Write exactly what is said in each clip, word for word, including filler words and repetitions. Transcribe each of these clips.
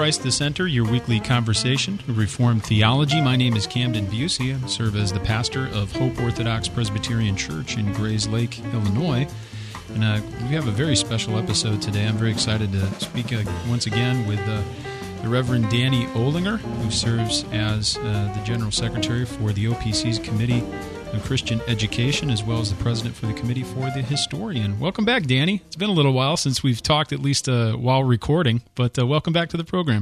Christ the Center, your weekly conversation of Reformed theology. My name is Camden Busey. I serve as the pastor of Hope Orthodox Presbyterian Church in Grays Lake, Illinois. And uh, we have a very special episode today. I'm very excited to speak uh, once again with uh, the Reverend Danny Olinger, who serves as uh, the General Secretary for the O P C's Committee on Christian Education, as well as the President for the Committee for the Historian. Welcome back, Danny. It's been a little while since we've talked, at least uh, while recording, but uh, welcome back to the program.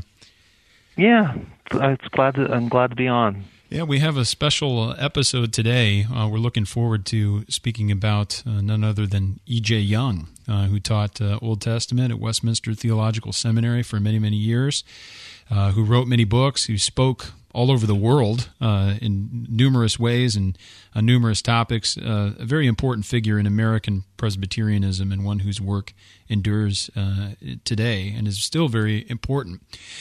Yeah, it's glad to, I'm glad to be on. Yeah, we have a special episode today. Uh, we're looking forward to speaking about uh, none other than E J. Young, uh, who taught uh, Old Testament at Westminster Theological Seminary for many, many years, uh, who wrote many books, who spoke all over the world uh, in numerous ways and on numerous topics. Uh, a very important figure in American Presbyterianism and one whose work endures uh, today and is still very important.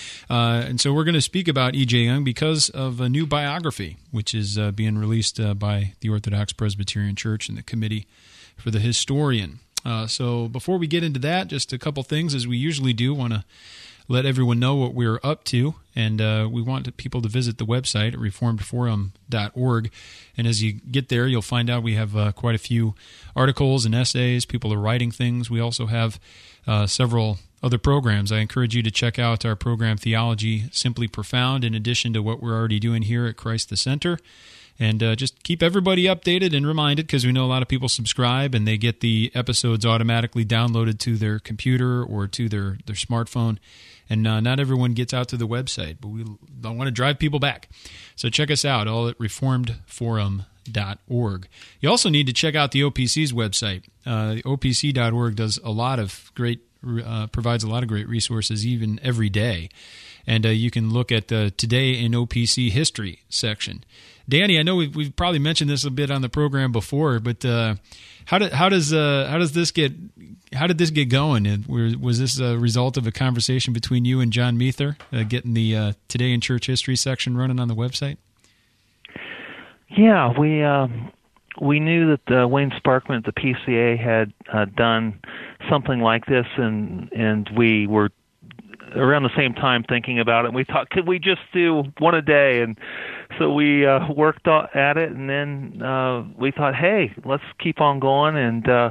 Uh, and so we're going to speak about E J. Young because of a new biography, which is uh, being released uh, by the Orthodox Presbyterian Church and the Committee for the Historian. Uh, so before we get into that, just a couple things, as we usually do, want to let everyone know what we're up to, and uh, we want people to visit the website at reformed forum dot org. And as you get there, you'll find out we have uh, quite a few articles and essays. People are writing things. We also have uh, several other programs. I encourage you to check out our program, Theology Simply Profound, in addition to what we're already doing here at Christ the Center. And uh, just keep everybody updated and reminded, because we know a lot of people subscribe and they get the episodes automatically downloaded to their computer or to their, their smartphone. And uh, not everyone gets out to the website, but we don't want to drive people back. So check us out, all at reformed forum dot org. You also need to check out the O P C's website. Uh, O P C dot org does a lot of great, uh, provides a lot of great resources, even every day. And uh, you can look at the Today in O P C History section. Danny, I know we've, we've probably mentioned this a bit on the program before, but uh, how did how does uh, how does this get how did this get going? And was this a result of a conversation between you and John Meether, uh, getting the uh, Today in Church History section running on the website? Yeah, we uh, we knew that uh, Wayne Sparkman at the P C A had uh, done something like this, and and we were around the same time thinking about it. And we thought, could we just do one a day? And so we uh, worked at it, and then uh, we thought, hey, let's keep on going. And uh,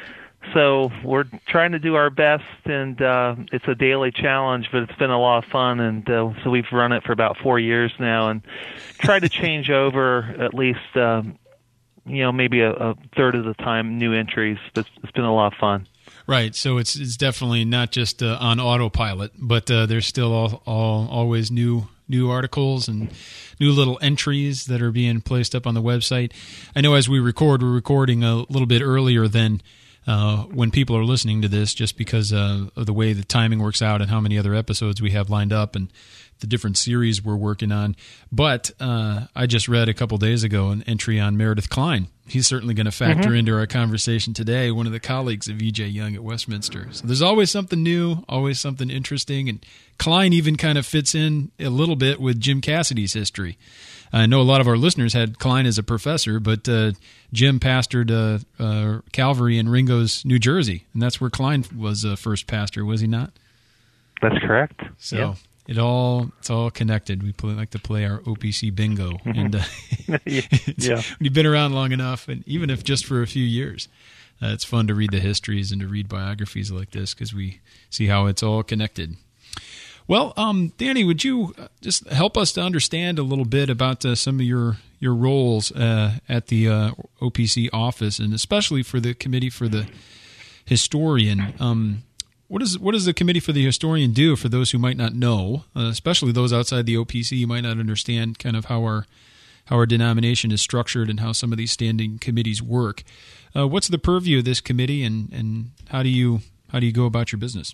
so we're trying to do our best, and uh, it's a daily challenge, but it's been a lot of fun. And uh, so we've run it for about four years now, and tried to change over at least, um, you know, maybe a, a third of the time new entries. But it's been a lot of fun. Right, so it's it's definitely not just uh, on autopilot, but uh, there's still all, all, always new new articles and new little entries that are being placed up on the website. I know as we record, we're recording a little bit earlier than uh, when people are listening to this, just because uh, of the way the timing works out and how many other episodes we have lined up and the different series we're working on. But uh, I just read a couple days ago an entry on Meredith Kline. He's certainly going to factor mm-hmm. into our conversation today, one of the colleagues of E J. Young at Westminster. So there's always something new, always something interesting, and Kline even kind of fits in a little bit with Jim Cassidy's history. I know a lot of our listeners had Kline as a professor, but uh, Jim pastored uh, uh, Calvary in Ringo's, New Jersey, and that's where Kline was uh, first pastor, was he not? That's correct. So. Yeah. It all it's all connected. We play, like to play our O P C bingo, mm-hmm. and uh, yeah. when you've been around long enough, and even if just for a few years, uh, it's fun to read the histories and to read biographies like this because we see how it's all connected. Well, um, Danny, would you just help us to understand a little bit about uh, some of your your roles uh, at the uh, O P C office, and especially for the Committee for the Historian? Um, What does what does the Committee for the Historian do for those who might not know, uh, especially those outside the O P C? You might not understand kind of how our how our denomination is structured and how some of these standing committees work. Uh, what's the purview of this committee, and, and how do you how do you go about your business?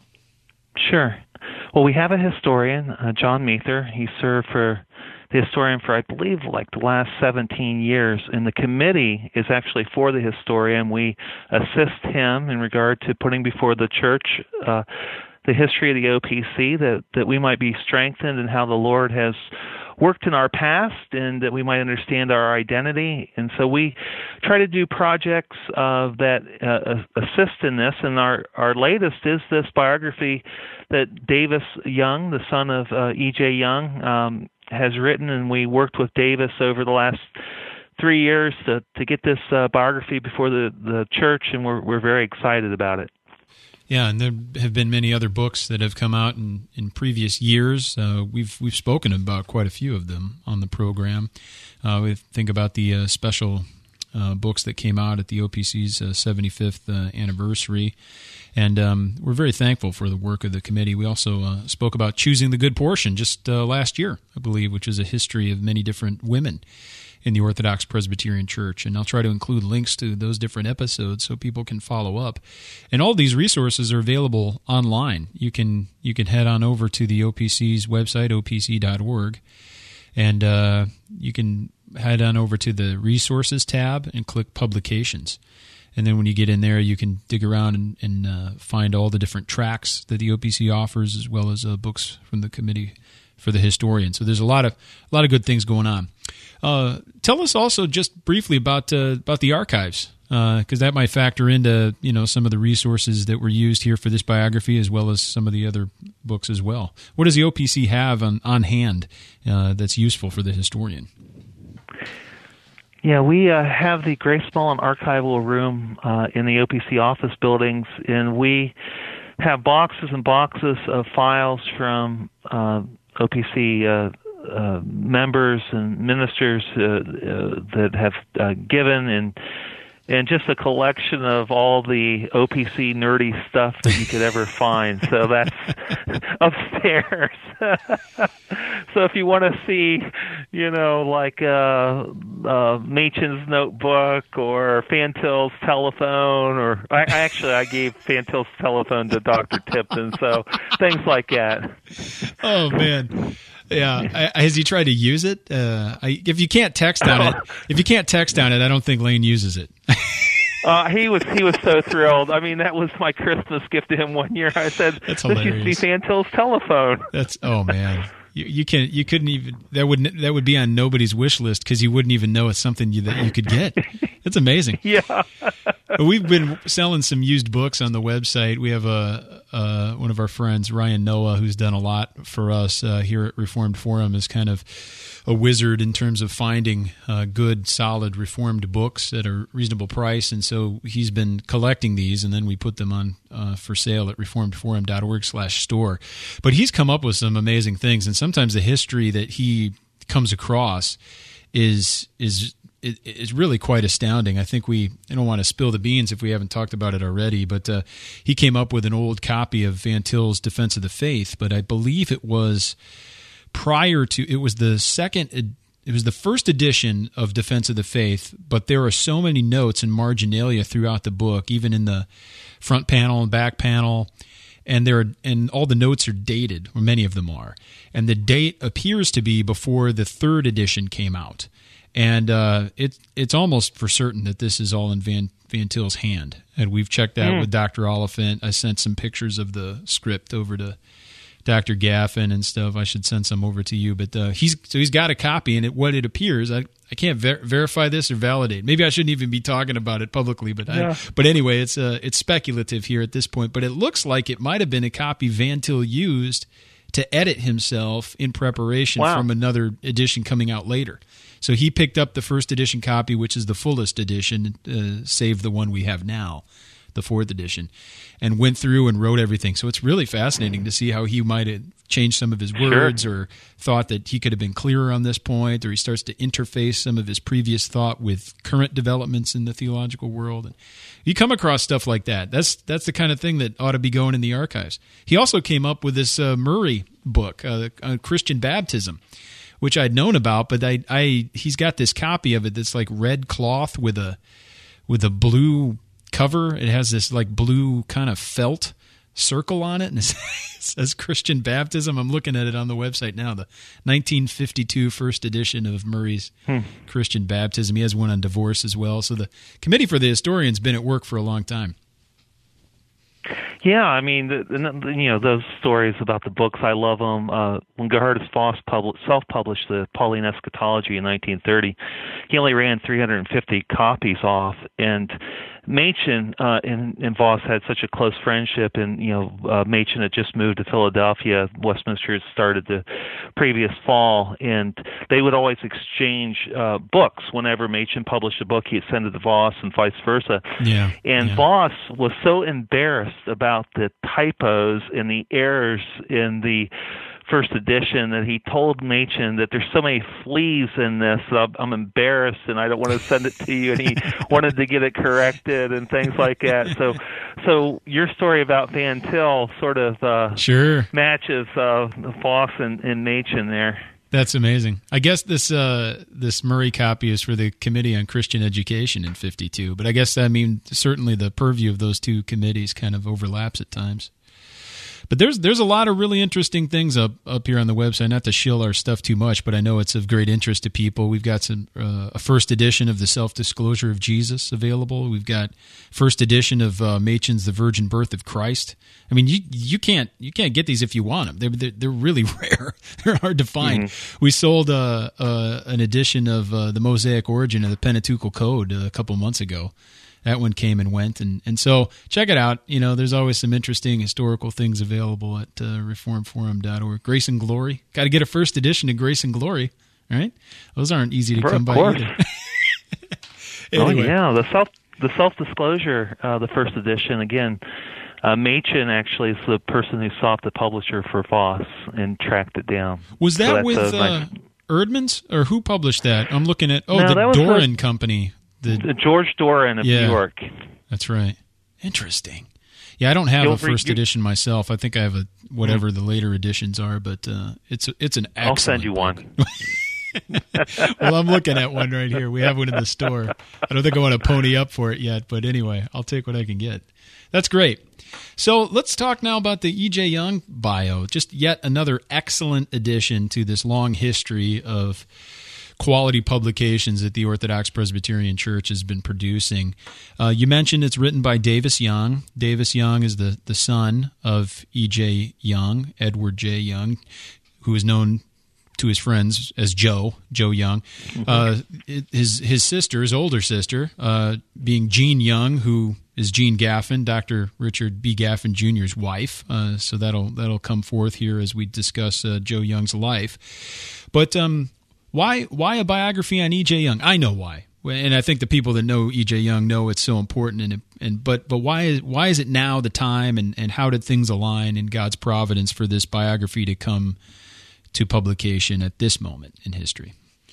Sure. Well, we have a historian, uh, John Meether. He served for the historian for, I believe, like the last seventeen years, and the committee is actually for the historian. We assist him in regard to putting before the church uh, the history of the O P C, that, that we might be strengthened in how the Lord has worked in our past, and that we might understand our identity. And so we try to do projects uh, that uh, assist in this. And our, our latest is this biography that Davis Young, the son of uh, E J Young, um, has written. And we worked with Davis over the last three years to, to get this uh, biography before the, the church, and we're, we're very excited about it. Yeah, and there have been many other books that have come out in, in previous years. Uh, we've we've spoken about quite a few of them on the program. Uh, we think about the uh, special uh, books that came out at the O P C's uh, seventy-fifth uh, anniversary, and um, we're very thankful for the work of the committee. We also uh, spoke about Choosing the Good Portion just uh, last year, I believe, which is a history of many different women in the Orthodox Presbyterian Church. And I'll try to include links to those different episodes so people can follow up. And all these resources are available online. You can you can head on over to the O P C's website, O P C dot org, and uh, you can head on over to the Resources tab and click Publications. And then when you get in there, you can dig around and, and uh, find all the different tracts that the O P C offers, as well as uh, books from the Committee for the Historian. So there's a lot of a lot of good things going on. Uh, tell us also just briefly about uh, about the archives, because uh, that might factor into you know some of the resources that were used here for this biography, as well as some of the other books as well. What does the O P C have on on hand uh, that's useful for the historian? Yeah, we uh, have the Grace Mullen Archival Room uh, in the O P C office buildings, and we have boxes and boxes of files from uh, O P C uh, uh, members and ministers uh, uh, that have uh, given, and and just a collection of all the O P C nerdy stuff that you could ever find. So that's upstairs. So if you want to see, you know, like uh, uh, Machen's notebook or Fantil's telephone, or I, I actually I gave Fantil's telephone to Doctor Tipton, so things like that. Oh man. Yeah, I, has he tried to use it? Uh, I, if you can't text on it, if you can't text on it, I don't think Lane uses it. uh, he was he was so thrilled. I mean, that was my Christmas gift to him one year. I said, That's "This used to be Fantil's telephone." That's oh man, you, you can you couldn't even that would that would be on nobody's wish list because you wouldn't even know it's something you, that you could get. It's amazing. Yeah. We've been selling some used books on the website. We have a, a one of our friends, Ryan Noah, who's done a lot for us uh, here at Reformed Forum, is kind of a wizard in terms of finding uh, good, solid Reformed books at a reasonable price. And so he's been collecting these, and then we put them on uh, for sale at reformed forum dot org slash store. But he's come up with some amazing things, and sometimes the history that he comes across is is It, it's really quite astounding. I think we, I don't want to spill the beans if we haven't talked about it already, but uh, he came up with an old copy of Van Til's Defense of the Faith, but I believe it was prior to, it was the second, it was the first edition of Defense of the Faith, but there are so many notes and marginalia throughout the book, even in the front panel and back panel, and there are, and all the notes are dated, or many of them are, and the date appears to be before the third edition came out. And uh, it, it's almost for certain that this is all in Van, Van Til's hand. And we've checked that mm. with Doctor Oliphant. I sent some pictures of the script over to Doctor Gaffin and stuff. I should send some over to you. But uh, he's so he's got a copy, and it, what it appears, I, I can't ver- verify this or validate. Maybe I shouldn't even be talking about it publicly. But yeah. I, but anyway, it's uh, it's speculative here at this point. But it looks like it might have been a copy Van Til used to edit himself in preparation wow. from another edition coming out later. So he picked up the first edition copy, which is the fullest edition, uh, save the one we have now, the fourth edition, and went through and wrote everything. So it's really fascinating to see how he might have changed some of his words sure. or thought that he could have been clearer on this point, or he starts to interface some of his previous thought with current developments in the theological world. And you come across stuff like that. That's that's the kind of thing that ought to be going in the archives. He also came up with this uh, Murray book, uh, on Christian baptism, which I'd known about, but I, I he's got this copy of it that's like red cloth with a with a blue cover. It has this like blue kind of felt circle on it, and it says Christian baptism. I'm looking at it on the website now, the nineteen fifty-two first edition of Murray's hmm. Christian baptism. He has one on divorce as well. So the Committee for the Historian's been at work for a long time. Yeah, I mean, the, the, you know, those stories about the books, I love them. Uh, when Geerhardus Vos publi- self-published the Pauline Eschatology in nineteen thirty, he only ran three hundred fifty copies off, and Machen uh, and, and Vos had such a close friendship, and you know, uh, Machen had just moved to Philadelphia. Westminster had started the previous fall, and they would always exchange uh, books. Whenever Machen published a book, he'd send it to Vos, and vice versa. Yeah, and yeah. Vos was so embarrassed about the typos and the errors in the first edition that he told Machen that there's so many fleas in this that I'm, I'm embarrassed and I don't want to send it to you, and he wanted to get it corrected and things like that. So so your story about Van Til sort of uh, sure matches uh, Vos and, and Machen there. That's amazing. I guess this uh, this Murray copy is for the Committee on Christian Education in fifty-two, but I guess, I mean, certainly the purview of those two committees kind of overlaps at times. But there's there's a lot of really interesting things up, up here on the website. Not to shill our stuff too much, but I know it's of great interest to people. We've got some uh, a first edition of the Self-Disclosure of Jesus available. We've got first edition of uh, Machen's The Virgin Birth of Christ. I mean, you you can't you can't get these if you want them. They're they're, they're really rare. They're hard to find. Mm-hmm. We sold uh, uh, an edition of uh, the Mosaic Origin of the Pentateuchal Code uh, a couple months ago. That one came and went, and, and so check it out. You know, there's always some interesting historical things available at uh, reform forum dot org. Grace and Glory. Got to get a first edition of Grace and Glory, right? Those aren't easy to For, come by course. either. Anyway. Oh yeah, the self the self disclosure, uh, the first edition again. Uh, Machen actually is the person who sought the publisher for Vos and tracked it down. Was that so with uh, nice... Erdmans, or who published that? I'm looking at oh no, the Doran the, Company. The, the George Doran of yeah, New York. That's right. Interesting. Yeah, I don't have You'll a first re- edition myself. I think I have a whatever the later editions are, but uh, it's it's an excellent. I'll send you book. one. Well, I'm looking at one right here. We have one in the store. I don't think I want to pony up for it yet, but anyway, I'll take what I can get. That's great. So let's talk now about the E J. Young bio. Just yet another excellent addition to this long history of quality publications that the Orthodox Presbyterian Church has been producing. Uh, you mentioned it's written by Davis Young. Davis Young is the, the son of E J. Young, Edward J. Young, who is known to his friends as Joe, Joe Young. Mm-hmm. Uh, his his sister, his older sister, uh, being Jean Young, who is Jean Gaffin, Doctor Richard B. Gaffin Junior's wife. Uh, so that'll that'll come forth here as we discuss uh, Joe Young's life. But um, why why a biography on E J. Young? I know why, and I think the people that know E J. Young know it's so important. And and but but why is why is it now the time? And, and how did things align in God's providence for this biography to come to publication at this moment in history?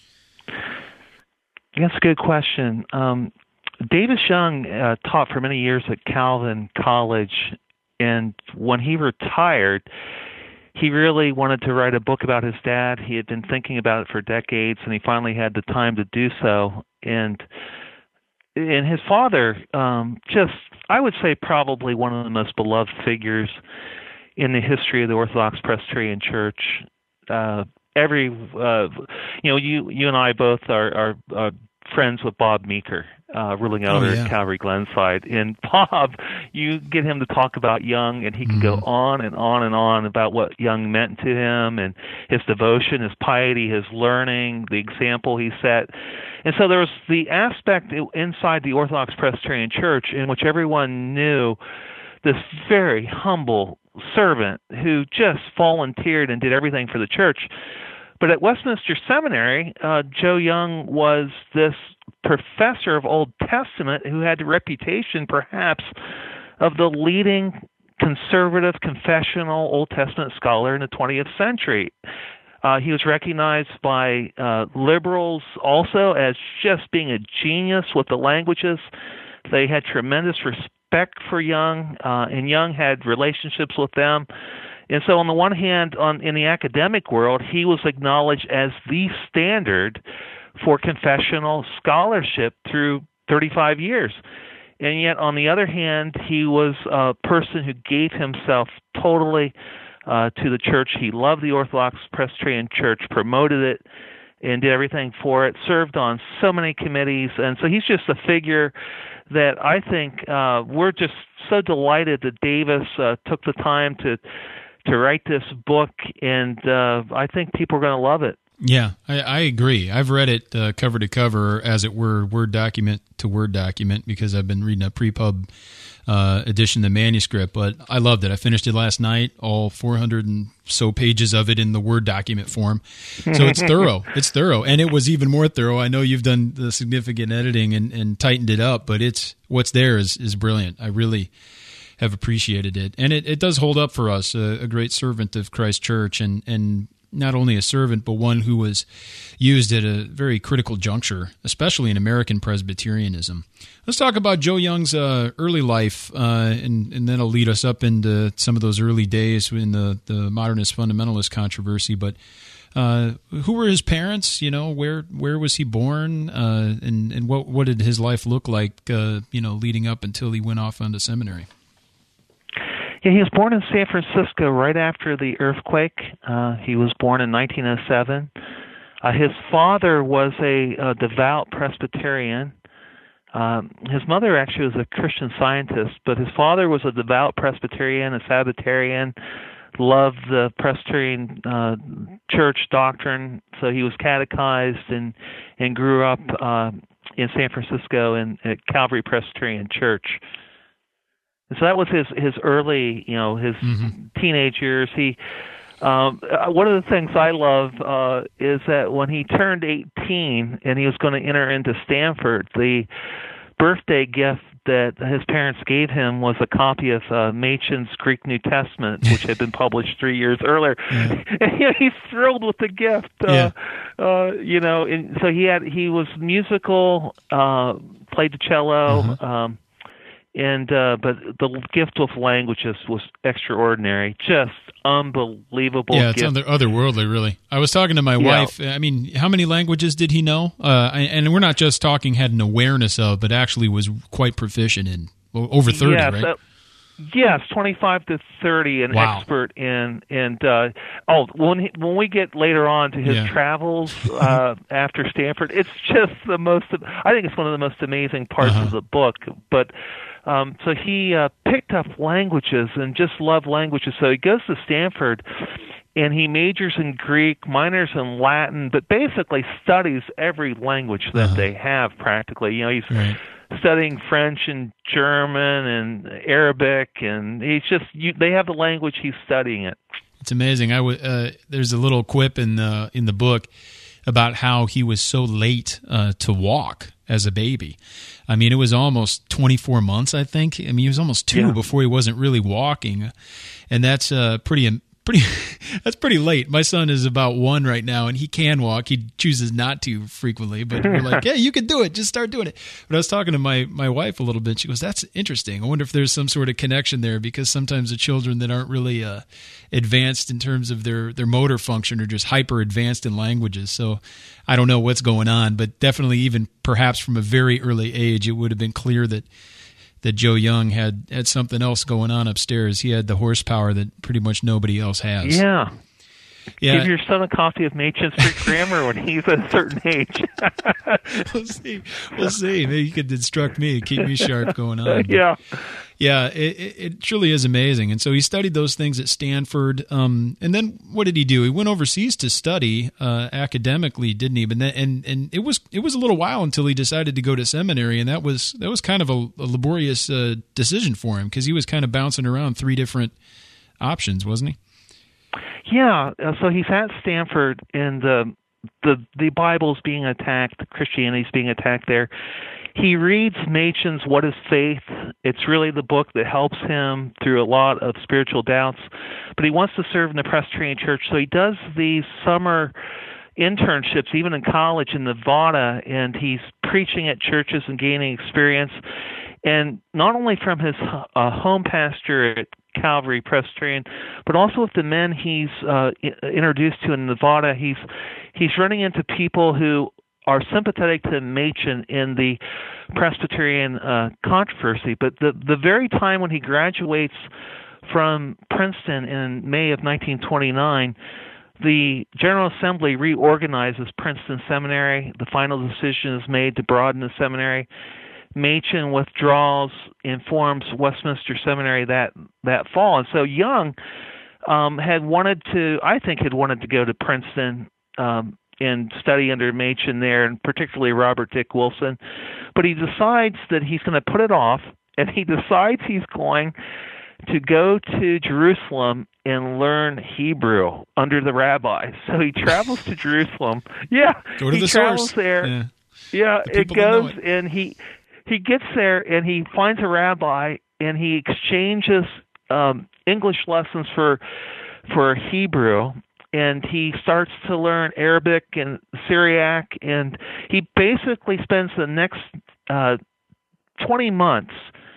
That's a good question. Um, Davis Young uh, taught for many years at Calvin College, and when he retired, he really wanted to write a book about his dad. He had been thinking about it for decades, and he finally had the time to do so. And and his father, um, just, I would say probably one of the most beloved figures in the history of the Orthodox Presbyterian Church. Uh, every, uh, you know, you you and I both are, are, are friends with Bob Meeker, uh, ruling elder oh, yeah. at Calvary Glenside. And Bob, you get him to talk about Young, and he can mm-hmm. go on and on and on about what Young meant to him and his devotion, his piety, his learning, the example he set. And so there was the aspect inside the Orthodox Presbyterian Church in which everyone knew this very humble servant who just volunteered and did everything for the church. But at Westminster Seminary, uh, Joe Young was this professor of Old Testament who had the reputation, perhaps, of the leading conservative, confessional Old Testament scholar in the twentieth century. Uh, he was recognized by uh, liberals also as just being a genius with the languages. They had tremendous respect for Young, uh, and Young had relationships with them. And so on the one hand, on, in the academic world, he was acknowledged as the standard for confessional scholarship through thirty-five years. And yet, on the other hand, he was a person who gave himself totally uh, to the church. He loved the Orthodox Presbyterian Church, promoted it, and did everything for it, served on so many committees, and so he's just a figure that I think uh, we're just so delighted that Davis uh, took the time to to write this book, and uh, I think people are going to love it. Yeah, I, I agree. I've read it uh, cover to cover, as it were, Word document to Word document, because I've been reading a pre-pub uh, edition of the manuscript, but I loved it. I finished it last night, all four hundred and so pages of it in the Word document form. So it's thorough. It's thorough. And it was even more thorough. I know you've done the significant editing and, and tightened it up, but it's what's there is, is brilliant. I really have appreciated it. And it, it does hold up for us, a, a great servant of Christ Church, and, and not only a servant, but one who was used at a very critical juncture, especially in American Presbyterianism. Let's talk about Joe Young's uh, early life, uh, and, and then it'll lead us up into some of those early days in the, the modernist fundamentalist controversy. But uh, who were his parents? You know, where where was he born, uh, and and what what did his life look like? Uh, you know, leading up until he went off onto seminary. Yeah, he was born in San Francisco right after the earthquake. Uh, he was born in nineteen oh seven. Uh, his father was a, a devout Presbyterian. Um, his mother actually was a Christian Scientist, but his father was a devout Presbyterian, a Sabbatarian, loved the Presbyterian uh, church doctrine, so he was catechized and, and grew up uh, in San Francisco in, at Calvary Presbyterian Church. So that was his, his early, you know, his mm-hmm. teenage years. He, um, one of the things I love uh, is that when he turned eighteen and he was going to enter into Stanford, the birthday gift that his parents gave him was a copy of uh, Machen's Greek New Testament, which had been published three years earlier. Yeah. And you know, he's thrilled with the gift. Uh, yeah. uh, you know, and so he had he was musical, uh, played the cello. Uh-huh. Um, And uh, but the gift of languages was extraordinary, just unbelievable. Yeah, it's gift. other, otherworldly, really. I was talking to my yeah. wife. I mean, how many languages did he know? Uh, and we're not just talking had an awareness of, but actually was quite proficient in. Over thirty, yes, right? Uh, yes, twenty-five to thirty, an wow. expert in. And uh, oh, when he, when we get later on to his yeah. travels uh, after Stanford, it's just the most. I think it's one of the most amazing parts uh-huh. of the book, but. Um, so he uh, picked up languages and just loved languages. So he goes to Stanford, and he majors in Greek, minors in Latin, but basically studies every language that uh-huh. they have practically. You know, he's right. studying French and German and Arabic, and he's just you, they have the language, he's studying it. It's amazing. I w- uh, there's a little quip in the in the book about how he was so late uh, to walk as a baby. I mean, it was almost twenty-four months, I think. I mean, he was almost two yeah. before he wasn't really walking, and that's uh, pretty pretty. That's pretty late. My son is about one right now, and he can walk. He chooses not to frequently, but we're like, "Yeah, you can do it. Just start doing it." But I was talking to my my wife a little bit. She goes, "That's interesting. I wonder if there's some sort of connection there, because sometimes the children that aren't really uh, advanced in terms of their their motor function are just hyper advanced in languages." So I don't know what's going on, but definitely, even perhaps from a very early age, it would have been clear that that Joe Young had, had something else going on upstairs. He had the horsepower that pretty much nobody else has. Yeah. Yeah. Give your son a copy of Machen's Greek Grammar when he's at a certain age. We'll see. We'll see. Maybe you could instruct me, keep me sharp going on. Yeah. Yeah, it, it truly is amazing. And so he studied those things at Stanford. Um, and then what did he do? He went overseas to study uh, academically, didn't he? But then, and and it was it was a little while until he decided to go to seminary, and that was that was kind of a, a laborious uh, decision for him, because he was kind of bouncing around three different options, wasn't he? Yeah. Uh, so he's at Stanford, and the the the Bible's being attacked, Christianity's being attacked there. He reads Machen's What is Faith? It's really the book that helps him through a lot of spiritual doubts. But he wants to serve in the Presbyterian Church, so he does these summer internships, even in college in Nevada, and he's preaching at churches and gaining experience. And not only from his uh, home pastor at Calvary Presbyterian, but also with the men he's uh, introduced to in Nevada, he's he's running into people who are sympathetic to Machen in the Presbyterian uh, controversy. But the the very time when he graduates from Princeton in May of nineteen twenty-nine, the General Assembly reorganizes Princeton Seminary. The final decision is made to broaden the seminary. Machen withdraws and forms Westminster Seminary that, that fall. And so Young um, had wanted to, I think, had wanted to go to Princeton um, and study under Machen there, and particularly Robert Dick Wilson. But he decides that he's going to put it off, and he decides he's going to go to Jerusalem and learn Hebrew under the rabbis. So he travels to Jerusalem. Yeah, go to he the travels source. there. Yeah, yeah the it people that know goes, it. and he he gets there, and he finds a rabbi, and he exchanges um, English lessons for for Hebrew, and he starts to learn Arabic and Syriac, and he basically spends the next uh, twenty months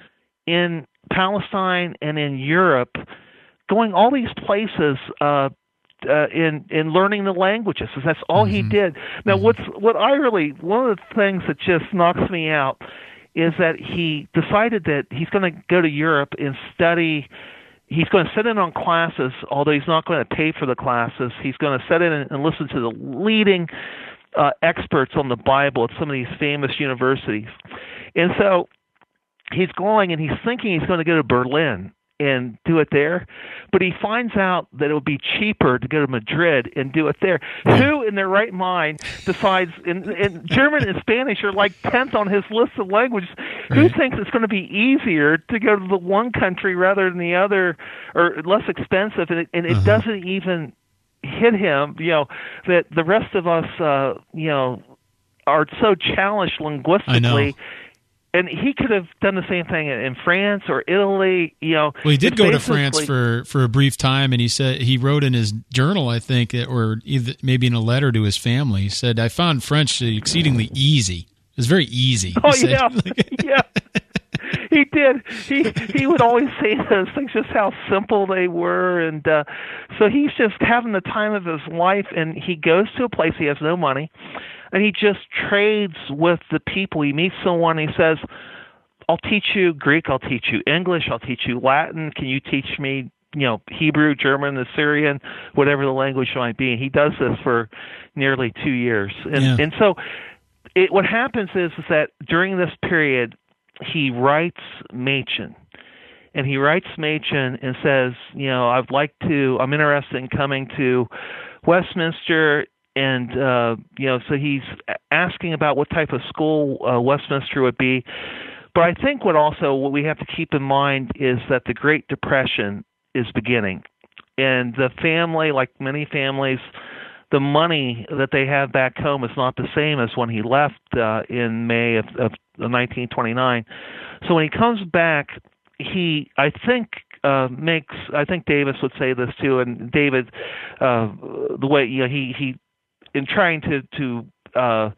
in Palestine and in Europe, going all these places uh, uh, in in learning the languages. So that's all mm-hmm. he did. Now, mm-hmm. what's what I really one of the things that just knocks me out is that he decided that he's going to go to Europe and study. He's going to sit in on classes, although he's not going to pay for the classes. He's going to sit in and listen to the leading uh, experts on the Bible at some of these famous universities. And so he's going and he's thinking he's going to go to Berlin and do it there, but he finds out that it would be cheaper to go to Madrid and do it there. Who in their right mind decides, and, and German and Spanish are like tenth on his list of languages, who right. thinks it's going to be easier to go to the one country rather than the other, or less expensive, and it, and it uh-huh. doesn't even hit him, you know, that the rest of us, uh, you know, are so challenged linguistically. And he could have done the same thing in France or Italy, you know. Well, he did go to France for, for a brief time, and he said he wrote in his journal, I think, or either, maybe in a letter to his family, he said, "I found French exceedingly easy. It was very easy." Oh he yeah, yeah. He did. He he would always say those things, just how simple they were, and uh, so he's just having the time of his life. And he goes to a place he has no money. And he just trades with the people. He meets someone, and he says, "I'll teach you Greek, I'll teach you English, I'll teach you Latin. Can you teach me, you know, Hebrew, German, Assyrian, whatever the language might be?" And he does this for nearly two years. And yeah. and so it, what happens is, is that during this period, he writes Machen. And he writes Machen and says, you know, I'd like to, I'm interested in coming to Westminster. And, uh, you know, so he's asking about what type of school uh, Westminster would be. But I think what also what we have to keep in mind is that the Great Depression is beginning. And the family, like many families, the money that they have back home is not the same as when he left uh, in May of, of nineteen twenty-nine. So when he comes back, he, I think, uh, makes, I think Davis would say this too, and David, uh, the way, you know, he, he, in trying to to uh,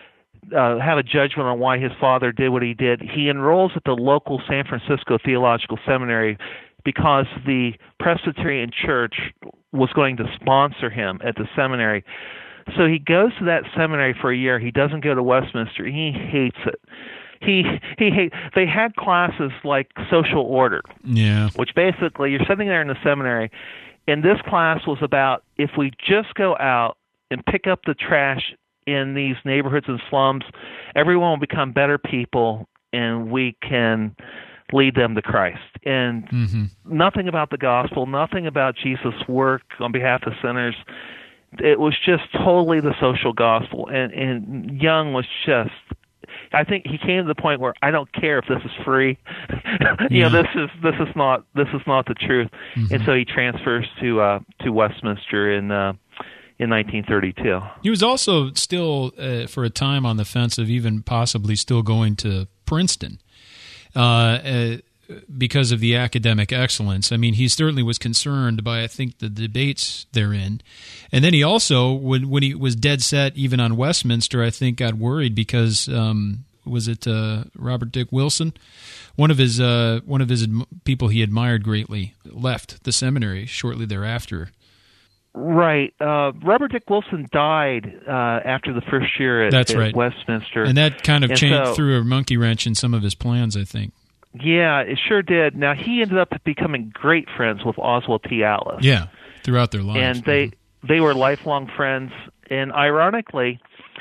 uh, have a judgment on why his father did what he did, he enrolls at the local San Francisco Theological Seminary because the Presbyterian Church was going to sponsor him at the seminary. So he goes to that seminary for a year. He doesn't go to Westminster. He hates it. He he hate. They had classes like social order, yeah, which basically you're sitting there in the seminary, and this class was about if we just go out and pick up the trash in these neighborhoods and slums, everyone will become better people, and we can lead them to Christ. And mm-hmm. nothing about the gospel, nothing about Jesus' work on behalf of sinners. It was just totally the social gospel. And, and Young was just, I think he came to the point where I don't care if this is free. you yeah. know, this is this is not this is not the truth. Mm-hmm. And so he transfers to uh, to Westminster in. Uh, in nineteen thirty-two. He was also still, uh, for a time, on the fence of even possibly still going to Princeton uh, uh, because of the academic excellence. I mean, he certainly was concerned by, I think, the debates therein. And then he also, when, when he was dead set even on Westminster, I think got worried because, um, was it uh, Robert Dick Wilson? One of his, uh, one of his adm- people he admired greatly left the seminary shortly thereafter. Right. Uh, Robert Dick Wilson died uh, after the first year at, That's at right. Westminster. And that kind of and changed so, through a monkey wrench in some of his plans, I think. Yeah, it sure did. Now, he ended up becoming great friends with Oswald T. Alice. Yeah, throughout their lives. And they, they were lifelong friends. And ironically,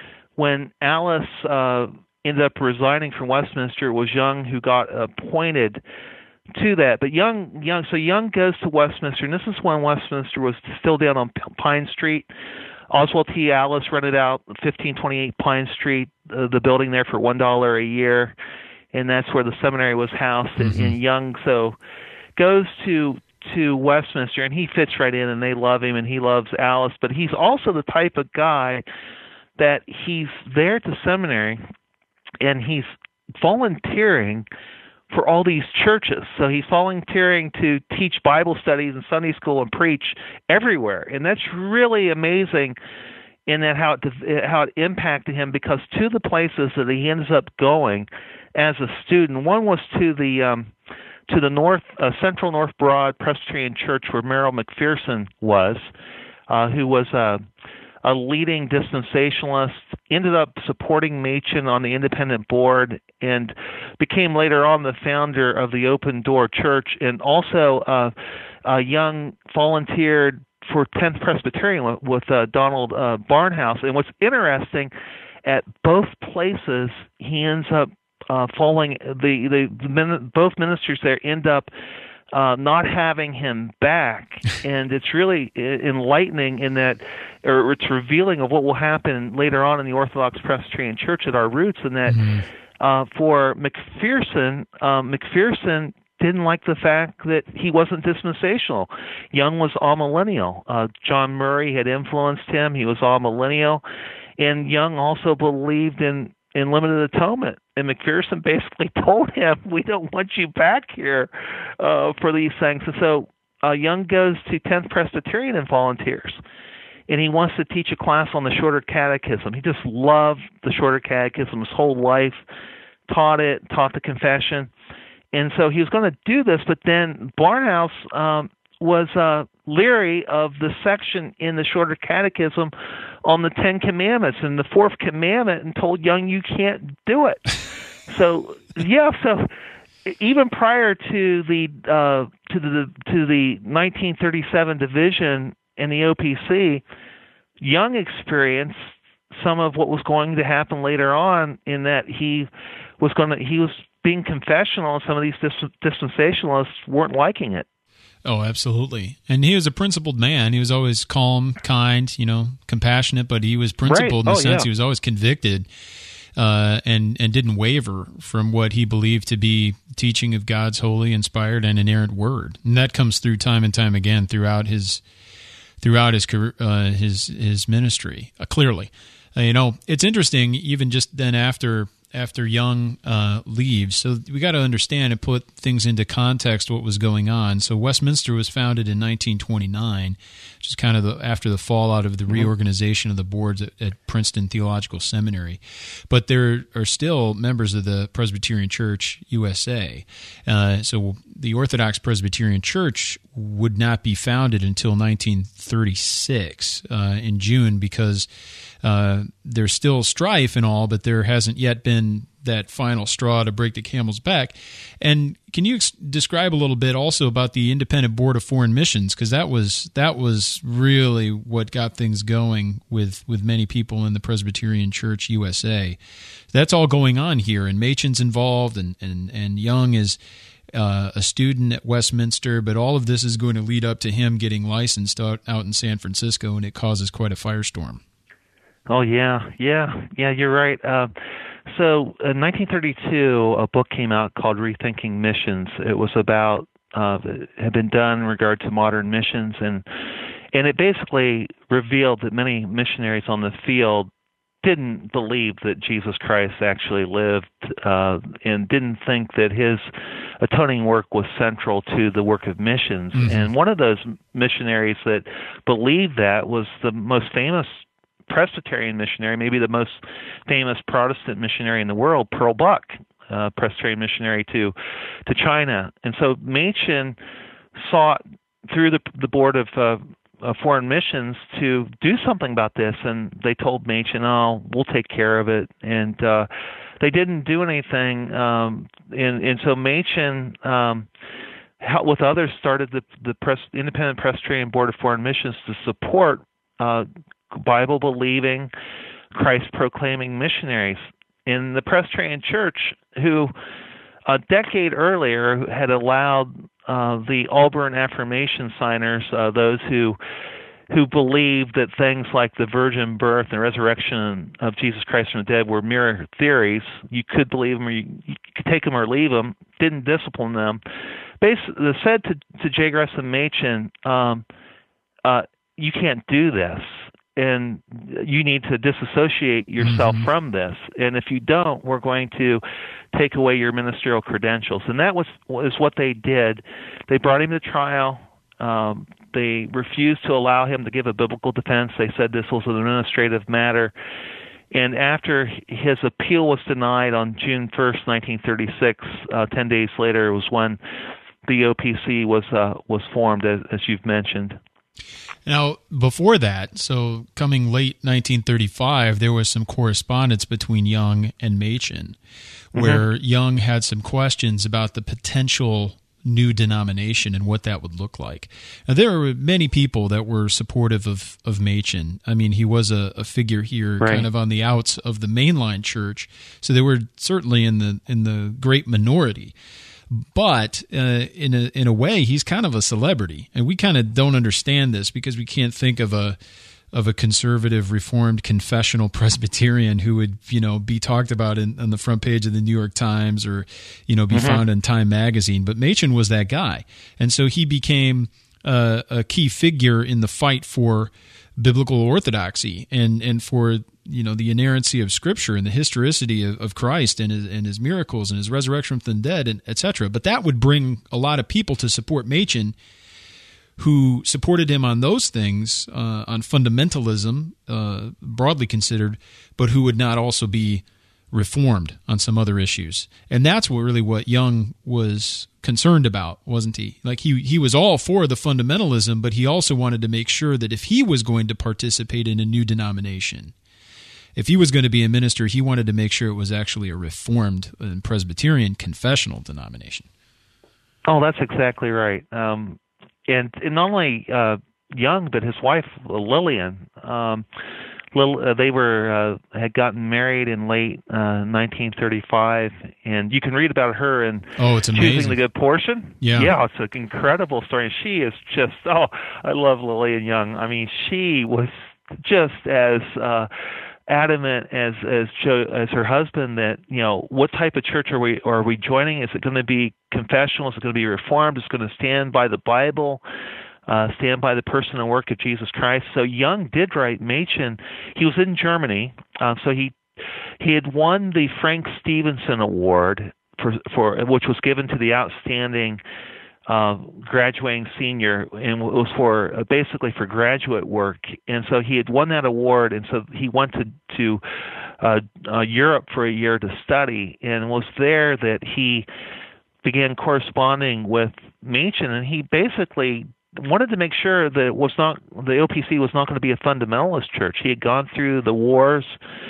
when Alice uh, ended up resigning from Westminster, it was Young who got appointed to that. But Young, Young, so Young goes to Westminster, and this is when Westminster was still down on Pine Street. Oswald T. Alice rented out fifteen twenty-eight Pine Street, uh, the building there, for one dollar a year, and that's where the seminary was housed. Mm-hmm. And, and Young so goes to to Westminster, and he fits right in, and they love him, and he loves Alice. But he's also the type of guy that he's there at the seminary, and he's volunteering for all these churches. So he's volunteering to teach Bible studies and Sunday school and preach everywhere. And that's really amazing in that how it, how it impacted him, because two of the places that he ends up going as a student, one was to the um, to the North uh, Central North Broad Presbyterian Church, where Merrill McPherson was, uh, who was a, a leading dispensationalist, ended up supporting Machen on the independent board, and became later on the founder of the Open Door Church, and also uh, uh, Young volunteered for tenth Presbyterian with, with uh, Donald uh, Barnhouse. And what's interesting, at both places, he ends up uh, following the, the, the min- both ministers there end up Uh, not having him back, and it's really enlightening in that, or it's revealing of what will happen later on in the Orthodox Presbyterian Church at our roots, in that mm-hmm. uh, for McPherson, um, McPherson didn't like the fact that he wasn't dispensational. Young was amillennial. Uh, John Murray had influenced him. He was amillennial, and Young also believed in in limited atonement. And McPherson basically told him, we don't want you back here uh, for these things. And so uh, Young goes to tenth Presbyterian and volunteers. And he wants to teach a class on the Shorter Catechism. He just loved the Shorter Catechism his whole life, taught it, taught the confession. And so he was going to do this, but then Barnhouse um, was uh, leery of the section in the Shorter Catechism on the Ten Commandments and the fourth commandment, and told Young, you can't do it. So yeah, so even prior to the uh, to the to the nineteen thirty-seven division in the O P C, Young experienced some of what was going to happen later on, in that he was going to he was being confessional, and some of these dis- dispensationalists weren't liking it. Oh, absolutely. And he was a principled man. He was always calm, kind, you know, compassionate, but he was principled right. in the oh, sense yeah. he was always convicted uh, and, and didn't waver from what he believed to be teaching of God's holy, inspired, and inerrant word. And that comes through time and time again throughout his throughout his career, uh, his his ministry, uh, clearly. Uh, you know, it's interesting, even just then after after Young uh, leaves. So we got to understand and put things into context what was going on. So Westminster was founded in nineteen twenty-nine, which is kind of the, after the fallout of the reorganization of the boards at, at Princeton Theological Seminary. But there are still members of the Presbyterian Church U S A. Uh, so the Orthodox Presbyterian Church would not be founded until nineteen thirty-six uh, in June, because uh, there's still strife and all, but there hasn't yet been that final straw to break the camel's back. And can you ex- describe a little bit also about the Independent Board of Foreign Missions, because that was that was really what got things going with, with many people in the Presbyterian Church U S A. That's all going on here, and Machen's involved, and, and, and Young is Uh, a student at Westminster, but all of this is going to lead up to him getting licensed out, out in San Francisco, and it causes quite a firestorm. Oh, yeah, yeah, yeah, you're right. Uh, so in nineteen thirty-two, a book came out called Rethinking Missions. It was about, uh, it had been done in regard to modern missions, and and it basically revealed that many missionaries on the field didn't believe that Jesus Christ actually lived, uh, and didn't think that his atoning work was central to the work of missions. Mm-hmm. And one of those missionaries that believed that was the most famous Presbyterian missionary, maybe the most famous Protestant missionary in the world, Pearl Buck, uh, Presbyterian missionary to to China. And so Machen sought through the the board of uh, Uh, foreign missions to do something about this, and they told Machen, "Oh, we'll take care of it," and uh, they didn't do anything. Um, and, and so Machen, um, with others, started the the Pres- Independent Presbyterian Board of Foreign Missions to support uh, Bible-believing, Christ-proclaiming missionaries in the Presbyterian Church who a decade earlier had allowed uh, the Auburn Affirmation signers, uh, those who who believed that things like the virgin birth and resurrection of Jesus Christ from the dead were mere theories. You could believe them or you, you could take them or leave them, didn't discipline them. Basically, said to, to J. Gresham Machen, um, uh, you can't do this, and you need to disassociate yourself mm-hmm. from this. And if you don't, we're going to take away your ministerial credentials. And that was, was what they did. They brought him to trial. Um, they refused to allow him to give a biblical defense. They said this was an administrative matter. And after his appeal was denied on June first, nineteen thirty-six, uh, ten days later was when the O P C was uh, was formed, as, as you've mentioned. Now, before that, so coming late nineteen thirty-five, there was some correspondence between Young and Machen, where mm-hmm. Young had some questions about the potential new denomination and what that would look like. Now, there were many people that were supportive of, of Machen. I mean, he was a, a figure here right. kind of on the outs of the mainline church, so they were certainly in the in the great minority. But uh, in a in a way, he's kind of a celebrity, and we kind of don't understand this because we can't think of a of a conservative, reformed, confessional Presbyterian who would, you know, be talked about in, on the front page of the New York Times or, you know, be mm-hmm. found in Time magazine. But Machen was that guy, and so he became uh, a key figure in the fight for biblical orthodoxy and and for, you know, the inerrancy of Scripture and the historicity of, of Christ and his, and his miracles and his resurrection from the dead, and et cetera. But that would bring a lot of people to support Machen, who supported him on those things, uh, on fundamentalism, uh, broadly considered, but who would not also be reformed on some other issues. And that's what really what Young was concerned about, wasn't he? Like he he was all for the fundamentalism, but he also wanted to make sure that if he was going to participate in a new denomination, if he was going to be a minister, he wanted to make sure it was actually a Reformed and Presbyterian confessional denomination. Oh, that's exactly right. Um, and, and not only uh, Young, but his wife Lillian. Um, Lil, uh, they were uh, had gotten married in late uh, nineteen thirty-five, and you can read about her in oh, it's amazing. Choosing the Good Portion. Yeah, yeah, it's an incredible story. And she is just oh, I love Lillian Young. I mean, she was just as uh, adamant as as Joe, as her husband that, you know, what type of church are we are we joining? Is it going to be confessional? Is it going to be Reformed? Is it going to stand by the Bible? Uh, stand by the person and work of Jesus Christ. So Young did write Machen. He was in Germany, uh, so he he had won the Frank Stevenson Award for for which was given to the outstanding uh, graduating senior, and it was for uh, basically for graduate work. And so he had won that award, and so he went to to uh, uh, Europe for a year to study, and it was there that he began corresponding with Machen, and he basically wanted to make sure that it was not the O P C was not going to be a fundamentalist church. He had gone through the wars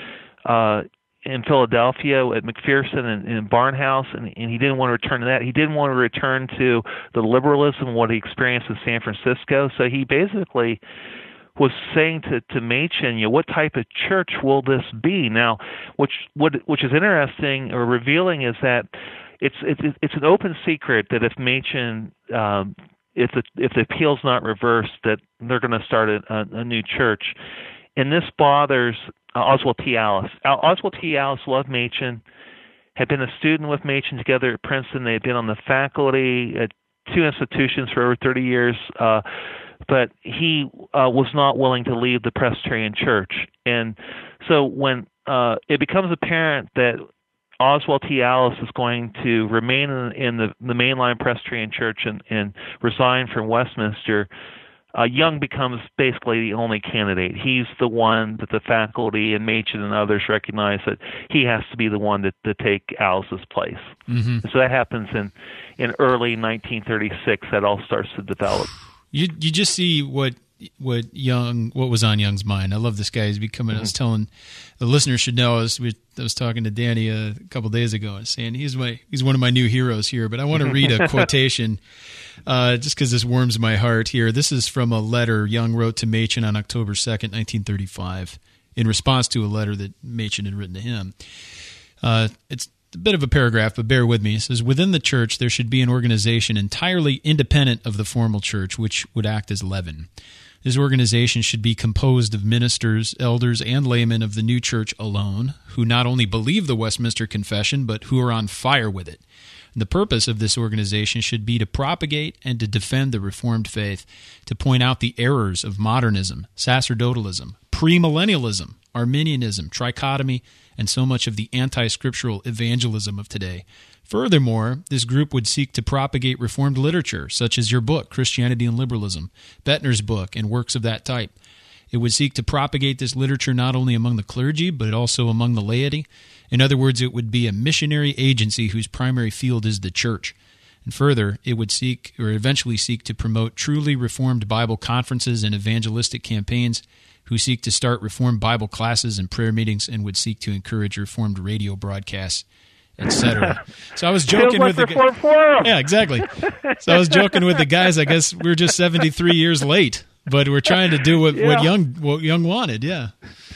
uh, in Philadelphia at McPherson and, and Barnhouse, and, and he didn't want to return to that. He didn't want to return to the liberalism what he experienced in San Francisco. So he basically was saying to to Machen, you know, what type of church will this be? Now, which what which is interesting or revealing is that it's it's it's an open secret that if Machen um, if the if the appeal's not reversed, that they're going to start a, a, a new church. And this bothers uh, Oswald T. Allis. Oswald T. Allis loved Machen, had been a student with Machen together at Princeton. They had been on the faculty at two institutions for over thirty years, uh, but he uh, was not willing to leave the Presbyterian Church. And so when uh, it becomes apparent that Oswald T. Allis is going to remain in, in the, the mainline Presbyterian Church and, and resign from Westminster, uh, Young becomes basically the only candidate. He's the one that the faculty and Machen and others recognize that he has to be the one to, to take Allis's place. Mm-hmm. So that happens in, in early nineteen thirty-six. That all starts to develop. You you just see what what Young what was on Young's mind. I love this guy. He's becoming. Mm-hmm. I was telling the listeners should know. I was, I was talking to Danny a couple days ago and saying he's my he's one of my new heroes here. But I want to read a quotation uh, just because this warms my heart here. This is from a letter Young wrote to Machen on October second, nineteen thirty-five, in response to a letter that Machen had written to him. Uh, it's a bit of a paragraph, but bear with me. It says, within the church, there should be an organization entirely independent of the formal church, which would act as leaven. This organization should be composed of ministers, elders, and laymen of the new church alone, who not only believe the Westminster Confession, but who are on fire with it. And the purpose of this organization should be to propagate and to defend the Reformed faith, to point out the errors of modernism, sacerdotalism, premillennialism, Arminianism, trichotomy, and so much of the anti-scriptural evangelism of today. Furthermore, this group would seek to propagate Reformed literature, such as your book, Christianity and Liberalism, Bettner's book, and works of that type. It would seek to propagate this literature not only among the clergy, but also among the laity. In other words, it would be a missionary agency whose primary field is the church. And further, it would seek, or eventually seek, to promote truly Reformed Bible conferences and evangelistic campaigns, who seek to start Reformed Bible classes and prayer meetings, and would seek to encourage Reformed radio broadcasts, et cetera. So I was joking with the guys. Yeah, exactly. So I was joking with the guys. I guess we're just seventy-three years late, but we're trying to do what, yeah. what Young what Young wanted. Yeah.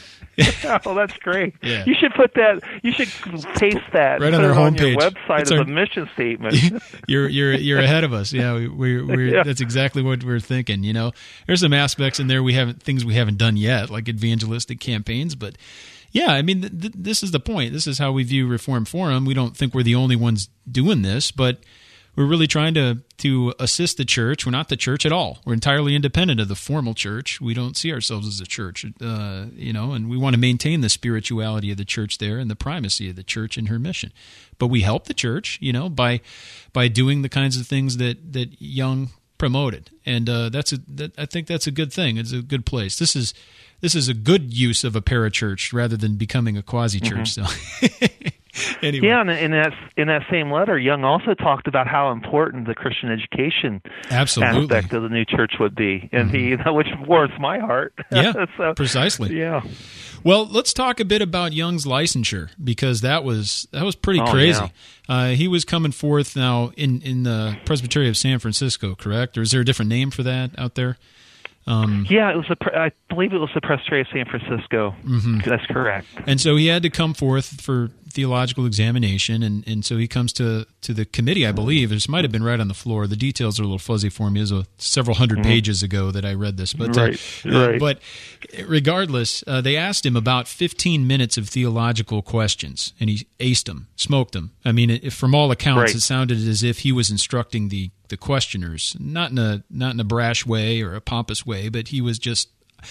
Oh, that's great. Yeah. You should put that. You should paste that right on our on homepage. Your website it's as our, a mission statement. You're you're you're ahead of us. Yeah, we, we're, we're yeah. That's exactly what we're thinking. You know, there's some aspects in there we haven't things we haven't done yet, like evangelistic campaigns. But yeah, I mean, th- th- this is the point. This is how we view Reform Forum. We don't think we're the only ones doing this, but we're really trying to to assist the church. We're not the church at all. We're entirely independent of the formal church. We don't see ourselves as a church, uh, you know, and we want to maintain the spirituality of the church there and the primacy of the church and her mission. But we help the church, you know, by by doing the kinds of things that that Young promoted, and uh, that's a that, I think that's a good thing. It's a good place. This is this is a good use of a parachurch rather than becoming a quasi church. Mm-hmm. So. Anyway. Yeah, and in that in that same letter, Young also talked about how important the Christian education Absolutely. aspect of the new church would be, and mm-hmm. he, which warms my heart. Yeah, so, precisely. Yeah. Well, let's talk a bit about Young's licensure, because that was that was pretty oh, crazy. Yeah. Uh, he was coming forth now in in the Presbytery of San Francisco, correct? Or is there a different name for that out there? Um, yeah, it was. A, I believe it was the Presbytery of San Francisco. Mm-hmm. That's correct. And so he had to come forth for theological examination, and, and so he comes to, to the committee, I believe. This might have been right on the floor. The details are a little fuzzy for me. It was a, several hundred mm-hmm. pages ago that I read this. But, right, uh, right. but regardless, uh, they asked him about fifteen minutes of theological questions, and he aced them, smoked them. I mean, it, from all accounts, right. it sounded as if he was instructing the, the questioners, not in a not in a brash way or a pompous way, but he was just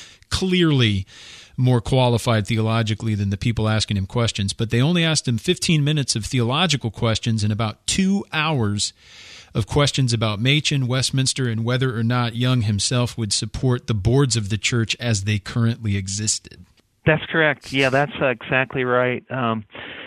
clearly more qualified theologically than the people asking him questions. But they only asked him fifteen minutes of theological questions and about two hours of questions about Machen, Westminster, and whether or not Young himself would support the boards of the church as they currently existed. That's correct. Yeah, that's uh, exactly right. Um,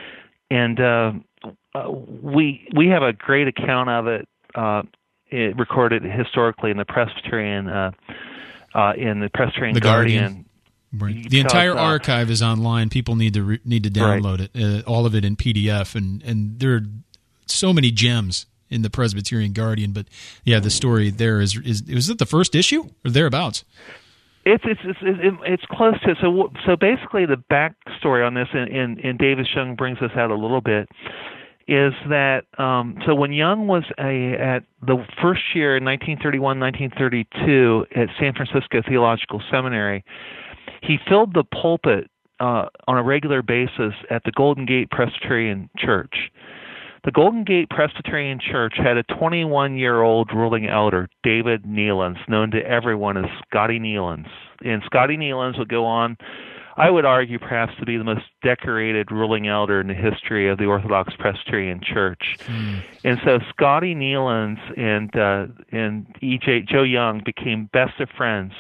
and uh, uh, we we have a great account of it, uh, it recorded historically in the Presbyterian uh, uh, in the Presbyterian the Guardian. Guardian. Right. The entire uh, archive is online. People need to re- need to download right. it, uh, all of it in P D F, and, and there are so many gems in the Presbyterian Guardian. But yeah, the story there is is was it the first issue or thereabouts? It's it's it's it's close to so so basically the backstory on this, and, and, and Davis Young brings us out a little bit, is that um, so when Young was a, at the first year in nineteen thirty-one, nineteen thirty-two at San Francisco Theological Seminary, he filled the pulpit uh, on a regular basis at the Golden Gate Presbyterian Church. The Golden Gate Presbyterian Church had a twenty-one-year-old ruling elder, David Nealons, known to everyone as Scotty Nealons. And Scotty Nealons would go on, I would argue, perhaps to be the most decorated ruling elder in the history of the Orthodox Presbyterian Church. Mm. And so Scotty Nealons and uh, and E J Joe Young became best of friends.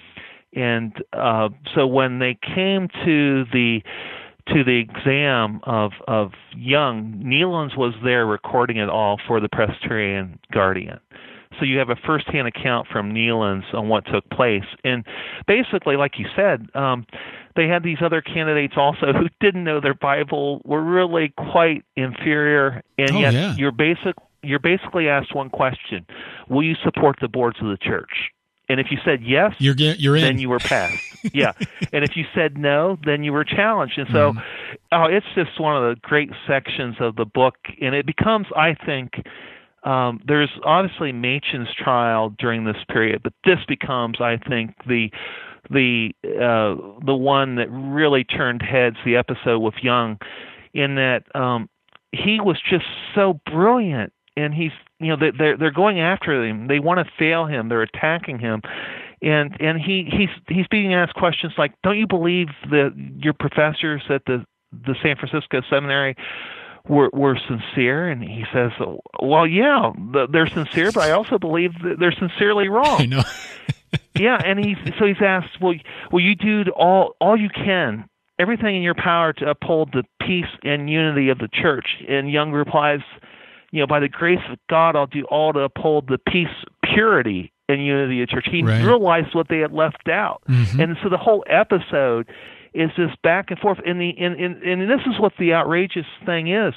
And uh, so when they came to the to the exam of of Young, Nealons was there recording it all for the Presbyterian Guardian. So you have a firsthand account from Nealons on what took place. And basically, like you said, um, they had these other candidates also who didn't know their Bible, were really quite inferior, and oh, yet yeah. you're basic you're basically asked one question: will you support the boards of the church? And if you said yes, you're you're in. Then you were passed. Yeah. And if you said no, then you were challenged. And so, mm. oh, it's just one of the great sections of the book, and it becomes, I think, um, there's obviously Machen's trial during this period, but this becomes, I think, the the uh, the one that really turned heads. The episode with Young, in that um, he was just so brilliant. And he's, you know, they're they're going after him. They want to fail him. They're attacking him, and and he he's he's being asked questions like, "Don't you believe that your professors at the the San Francisco Seminary were were sincere?" And he says, "Well, yeah, they're sincere, but I also believe that they're sincerely wrong." I know. Yeah, and he's so he's asked, "Well, will you do all all you can, everything in your power to uphold the peace and unity of the church?" And Young replies, you know, by the grace of God, I'll do all to uphold the peace, purity, and unity of the church. He right. realized what they had left out. Mm-hmm. And so the whole episode is just back and forth. And, the, and, and, and this is what the outrageous thing is.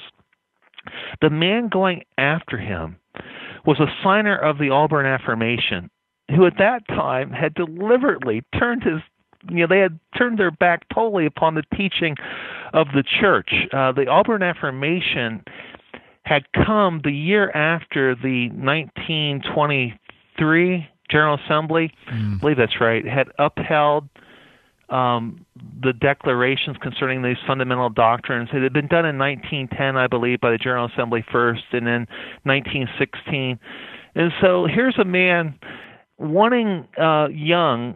The man going after him was a signer of the Auburn Affirmation, who at that time had deliberately turned his You know, they had turned their back totally upon the teaching of the church. Uh, the Auburn Affirmation had come the year after the nineteen twenty-three General Assembly, mm. I believe that's right, had upheld um, the declarations concerning these fundamental doctrines. It had been done in nineteen ten, I believe, by the General Assembly first, and then nineteen sixteen. And so here's a man wanting uh, Young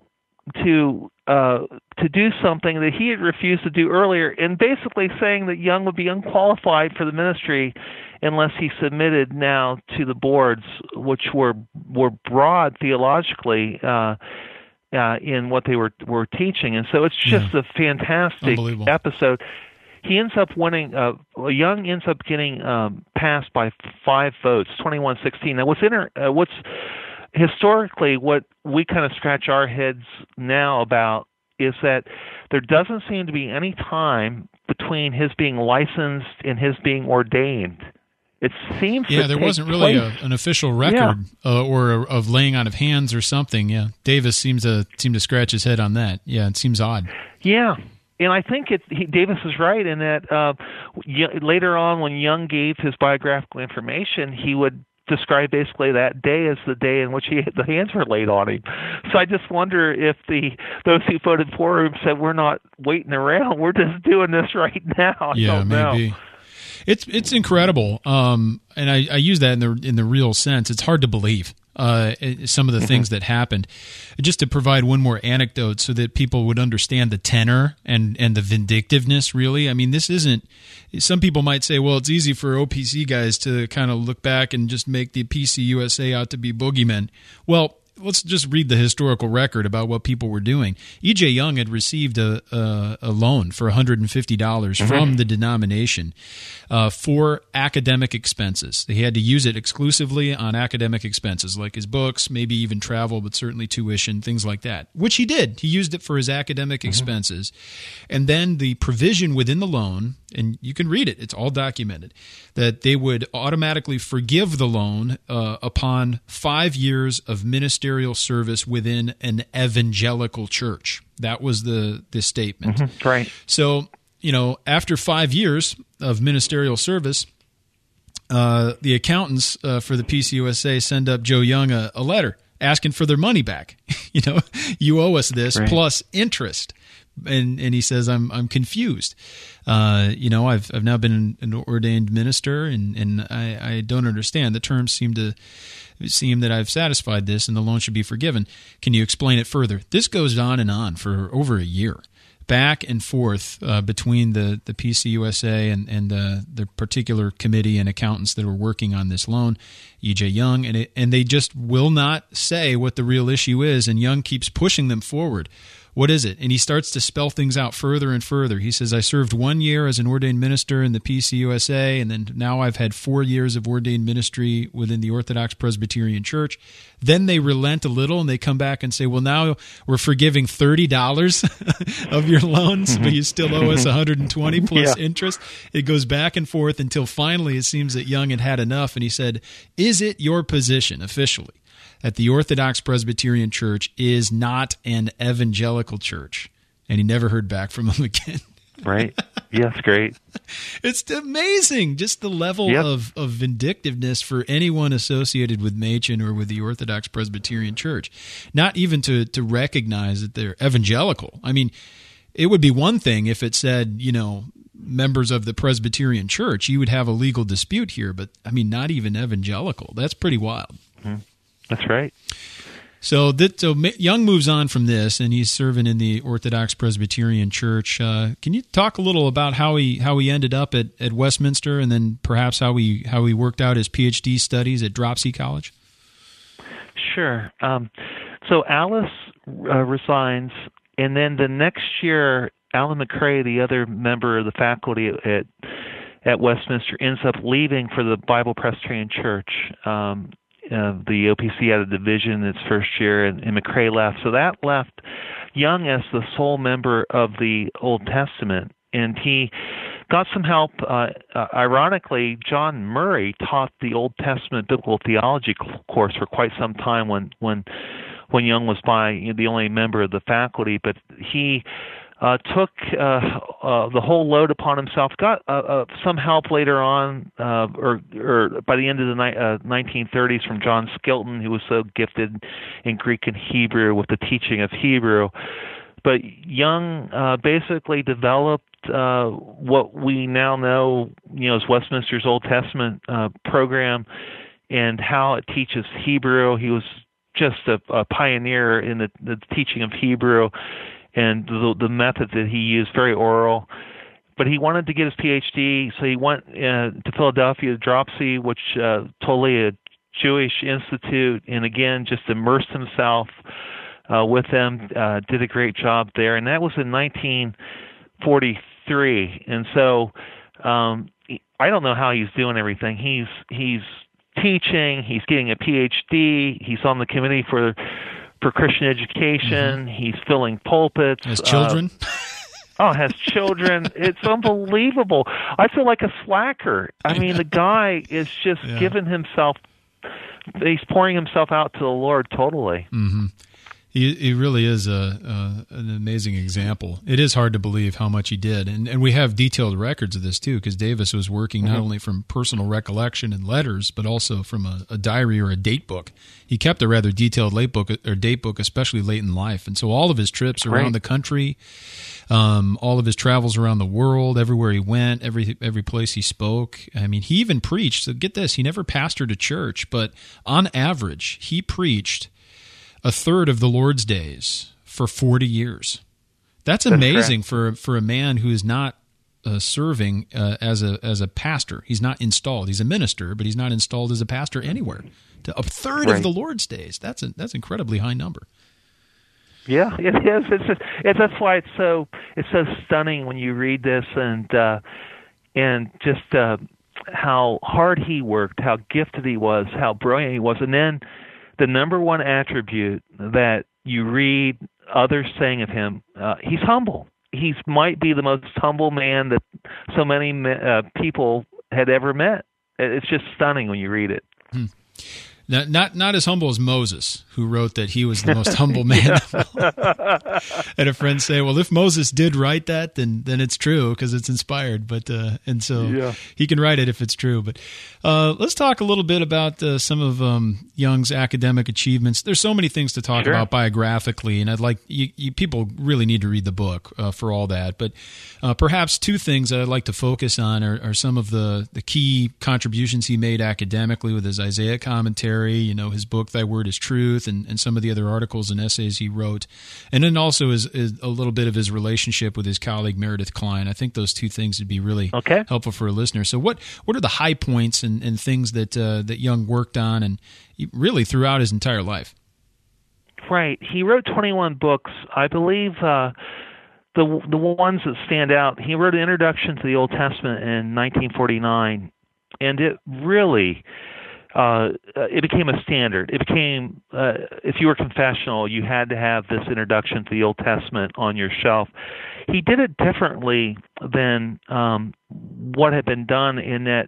to uh, to do something that he had refused to do earlier, and basically saying that Young would be unqualified for the ministry unless he submitted now to the boards, which were were broad theologically uh, uh, in what they were were teaching. And so it's just yeah. a fantastic episode. He ends up winning. Uh, Young ends up getting um, passed by five votes, twenty-one sixteen. Now, what's inter- uh, what's historically what we kind of scratch our heads now about is that there doesn't seem to be any time between his being licensed and his being ordained. It seems yeah, to there take wasn't really place. a, an official record yeah. uh, or a, of laying on of hands or something. Yeah, Davis seems to seem to scratch his head on that. Yeah, it seems odd. Yeah, and I think it, he, Davis is right in that uh, y- later on when Young gave his biographical information, he would describe basically that day as the day in which he the hands were laid on him. So I just wonder if the those who voted for him said, "We're not waiting around; we're just doing this right now." I yeah, don't know. maybe. It's it's incredible, um, and I, I use that in the in the real sense. It's hard to believe uh, some of the mm-hmm. things that happened. Just to provide one more anecdote, so that people would understand the tenor and and the vindictiveness. Really, I mean, this isn't. Some people might say, well, it's easy for O P C guys to kind of look back and just make the P C U S A out to be boogeymen. Well, let's just read the historical record about what people were doing. E J. Young had received a a, a loan for one hundred fifty dollars mm-hmm. from the denomination uh, for academic expenses. He had to use it exclusively on academic expenses, like his books, maybe even travel, but certainly tuition, things like that, which he did. He used it for his academic mm-hmm. expenses. And then the provision within the loan, and you can read it, it's all documented, that they would automatically forgive the loan uh, upon five years of ministerial service within an evangelical church. That was the, the statement. Mm-hmm. Right. So, you know, after five years of ministerial service, uh, the accountants uh, for the P C U S A send up Joe Young a, a letter asking for their money back. you know, you owe us this right. plus interest. And and he says, I'm I'm confused. Uh, you know, I've I've now been an ordained minister, and, and I, I don't understand. The terms seem to seem that I've satisfied this, and the loan should be forgiven. Can you explain it further? This goes on and on for over a year, back and forth uh, between the, the P C U S A and and uh, the particular committee and accountants that were working on this loan, E J. Young, and it, and they just will not say what the real issue is, and Young keeps pushing them forward. What is it? And he starts to spell things out further and further. He says, I served one year as an ordained minister in the P C U S A, and then now I've had four years of ordained ministry within the Orthodox Presbyterian Church. Then they relent a little, and they come back and say, well, now we're forgiving thirty dollars of your loans, but you still owe us one hundred twenty dollars plus yeah. interest. It goes back and forth until finally it seems that Young had had enough, and he said, is it your position officially that the Orthodox Presbyterian Church is not an evangelical church? And he never heard back from him again. Right. Yes, great. It's amazing, just the level yep. of, of vindictiveness for anyone associated with Machen or with the Orthodox Presbyterian Church. Not even to, to recognize that they're evangelical. I mean, it would be one thing if it said, you know, members of the Presbyterian Church. You would have a legal dispute here, but, I mean, not even evangelical. That's pretty wild. Mm-hmm. That's right. So, that, so Young moves on from this, and he's serving in the Orthodox Presbyterian Church. Uh, can you talk a little about how he how he ended up at, at Westminster, and then perhaps how he how he worked out his P H D studies at Dropsy College? Sure. Um, so Alice uh, resigns, and then the next year, Alan McCrae, the other member of the faculty at at Westminster, ends up leaving for the Bible Presbyterian Church. Um, Uh, the O P C had a division its first year, and, and McCrae left. So that left Young as the sole member of the Old Testament, and he got some help. Uh, uh, ironically, John Murray taught the Old Testament biblical theology course for quite some time when when when Young was by you know, the only member of the faculty, but he Uh, took uh, uh, the whole load upon himself. Got uh, uh, some help later on, uh, or, or by the end of the ni- uh, nineteen thirties, from John Skilton, who was so gifted in Greek and Hebrew with the teaching of Hebrew. But Young uh, basically developed uh, what we now know, you know, as Westminster's Old Testament uh, program, and how it teaches Hebrew. He was just a, a pioneer in the, the teaching of Hebrew. And the, the method that he used, very oral. But he wanted to get his P H D, so he went uh, to Philadelphia, Dropsy, which uh, totally a Jewish institute, and again, just immersed himself uh, with them, uh, did a great job there. And that was in nineteen forty-three. And so um, I don't know how he's doing everything. He's, he's teaching, he's getting a P H D, he's on the committee for... for Christian education. Mm-hmm. He's filling pulpits. Has children? Uh, oh, has children. It's unbelievable. I feel like a slacker. I mean, the guy is just yeah. giving himself, he's pouring himself out to the Lord totally. Mm-hmm. He, he really is a, a an amazing example. It is hard to believe how much he did. And, and we have detailed records of this, too, because Davis was working not mm-hmm. only from personal recollection and letters, but also from a, a diary or a date book. He kept a rather detailed late book or date book, especially late in life. And so all of his trips around right. the country, um, all of his travels around the world, everywhere he went, every every place he spoke. I mean, he even preached. So get this, he never pastored a church, but on average, he preached a third of the Lord's days for forty years. That's, That's amazing for for a man who is not uh, serving uh, as a as a pastor. He's not installed. He's a minister, but he's not installed as a pastor anywhere. To a third right. of the Lord's days. That's a, that's an incredibly high number. Yeah, it is. It's just, it's that's why it's so it's so stunning when you read this, and uh, and just uh, how hard he worked, how gifted he was, how brilliant he was, and then the number one attribute that you read others saying of him, uh, he's humble. He might be the most humble man that so many uh, people had ever met. It's just stunning when you read it. Hmm. Not, not not as humble as Moses, who wrote that he was the most humble man. I had a friend say, "Well, if Moses did write that, then then it's true because it's inspired." But uh, and so yeah. he can write it if it's true. But uh, let's talk a little bit about uh, some of um, Young's academic achievements. There's so many things to talk sure. about biographically, and I'd like you, you, people really need to read the book uh, for all that. But uh, perhaps two things that I'd like to focus on are, are some of the the key contributions he made academically with his Isaiah commentary. You know, his book, Thy Word is Truth, and, and some of the other articles and essays he wrote. And then also his, his, a little bit of his relationship with his colleague, Meredith Kline. I think those two things would be really okay. helpful for a listener. So what what are the high points and, and things that uh, that Young worked on and really throughout his entire life? Right. He wrote twenty-one books. I believe uh, the the ones that stand out, he wrote an introduction to the Old Testament in nineteen forty-nine, and it really uh, it became a standard. It became, uh, if you were confessional, you had to have this introduction to the Old Testament on your shelf. He did it differently than um, what had been done in that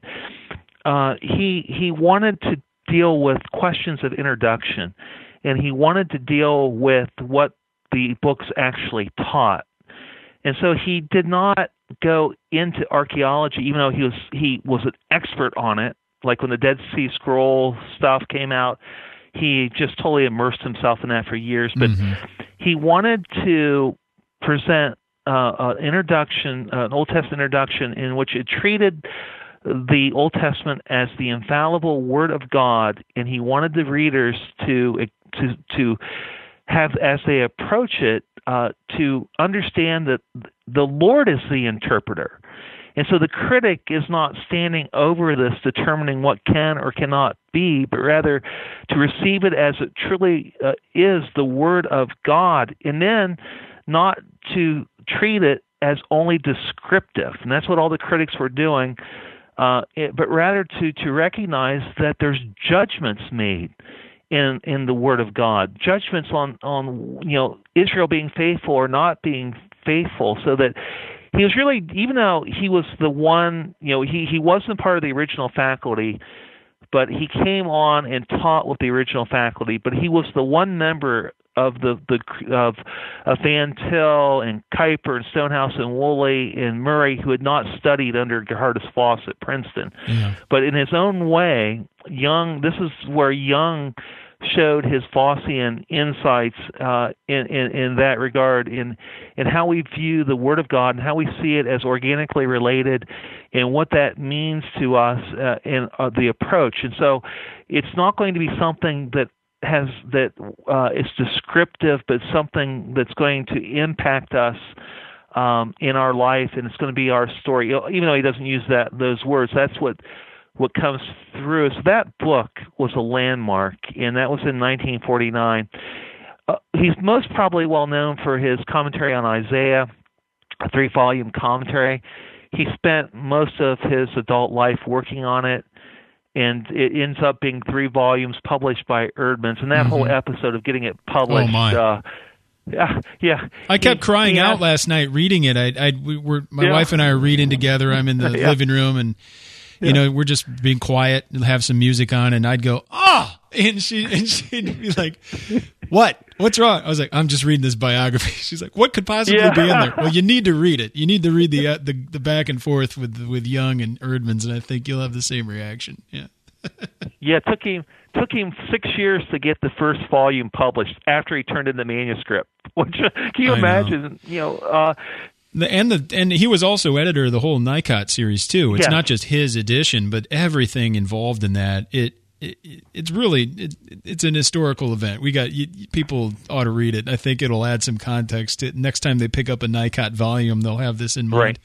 uh, he he wanted to deal with questions of introduction, and he wanted to deal with what the books actually taught. And so he did not go into archaeology, even though he was he was an expert on it. Like when the Dead Sea Scroll stuff came out, he just totally immersed himself in that for years. But mm-hmm. he wanted to present uh, an introduction, uh, an Old Testament introduction, in which it treated the Old Testament as the infallible Word of God, and he wanted the readers to to to have, as they approach it, uh, to understand that the Lord is the interpreter. And so the critic is not standing over this determining what can or cannot be, but rather to receive it as it truly uh, is the Word of God, and then not to treat it as only descriptive. And that's what all the critics were doing, uh, it, but rather to, to recognize that there's judgments made in in the Word of God, judgments on, on you know Israel being faithful or not being faithful, so that he was really, even though he was the one, you know, he, he wasn't part of the original faculty, but he came on and taught with the original faculty, but he was the one member of the, the of, of Van Til and Kuyper and Stonehouse and Woolley and Murray, who had not studied under Gerhardus Voss at Princeton. Yeah. But in his own way, Young, this is where Young showed his Vossian insights uh, in, in in that regard, in in how we view the Word of God and how we see it as organically related, and what that means to us uh, in uh, the approach. And so, it's not going to be something that has that uh, is descriptive, but something that's going to impact us um, in our life, and it's going to be our story. Even though he doesn't use that those words, that's what. what comes through. So that book was a landmark, and that was in nineteen forty-nine. Uh, he's most probably well known for his commentary on Isaiah, a three-volume commentary. He spent most of his adult life working on it, and it ends up being three volumes published by Eerdmans. And that mm-hmm. whole episode of getting it published, oh my. Uh, yeah, yeah. I kept he, crying he out asked, last night reading it. I, I, we were, my yeah. wife and I are reading together. I'm in the yeah. living room, and you yeah. know, we're just being quiet and have some music on, and I'd go, ah, oh! and she and she'd be like, "What? What's wrong?" I was like, "I'm just reading this biography." She's like, "What could possibly yeah. be in there?" Well, you need to read it. You need to read the uh, the, the back and forth with with Young and Eerdmans, and I think you'll have the same reaction. Yeah. yeah, it took him took him six years to get the first volume published after he turned in the manuscript. Which, can you I imagine? Know. You know. Uh, The, and the and he was also editor of the whole Nikot series too. It's yes. not just his edition, but everything involved in that. It, it it's really it, it's an historical event. We got you, people ought to read it. I think it'll add some context. To, next time they pick up a Nikot volume, they'll have this in mind. Right.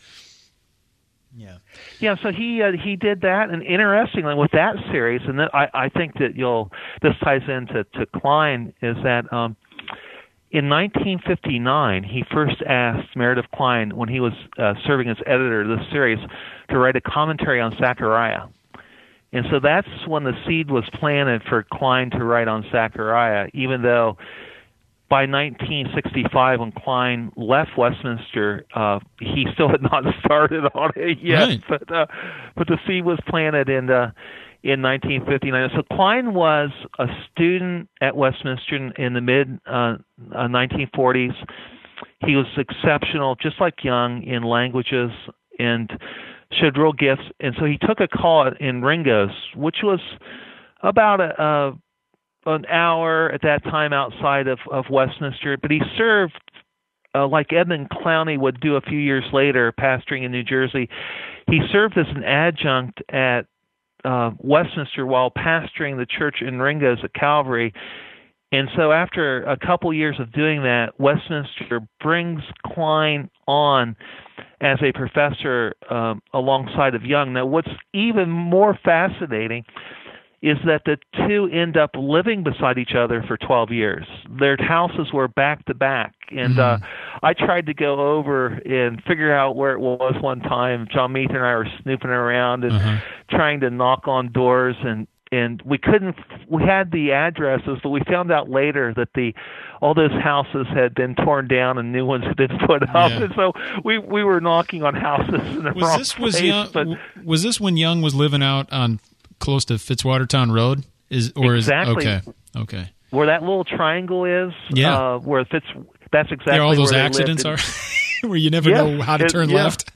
Yeah. Yeah. So he uh, he did that, and interestingly, with that series, and that I I think that you'll this ties into to Klein, is that. Um, In nineteen fifty-nine, he first asked Meredith Kline, when he was uh, serving as editor of this series, to write a commentary on Zechariah. And so that's when the seed was planted for Kline to write on Zechariah, even though by nineteen sixty-five, when Kline left Westminster, uh, he still had not started on it yet. Right. But uh, but the seed was planted in uh, in nineteen fifty-nine. So Kline was a student at Westminster in the mid uh, uh, nineteen forties. He was exceptional, just like Young, in languages and showed real gifts. And so he took a call in Ringo's, which was about a, a an hour at that time outside of, of Westminster. But he served, uh, like Edmund Clowney would do a few years later, pastoring in New Jersey. He served as an adjunct at Uh, Westminster while pastoring the church in Ringo's at Calvary. And so after a couple years of doing that, Westminster brings Kline on as a professor um, alongside of Young. Now, what's even more fascinating is that the two end up living beside each other for twelve years. Their houses were back to back. And mm-hmm. uh, I tried to go over and figure out where it was one time. John Meath and I were snooping around and uh-huh. trying to knock on doors, and and we couldn't. We had the addresses, but we found out later that the all those houses had been torn down and new ones had been put up. Yeah. And so we we were knocking on houses in the was wrong this was place. Young, but, was this when Young was living out on close to Fitzwatertown Road? Is or exactly. is okay okay where that little triangle is? Yeah, uh, where Fitz. That's exactly where all those where accidents are, where you never yes, know how to it, turn yeah. left.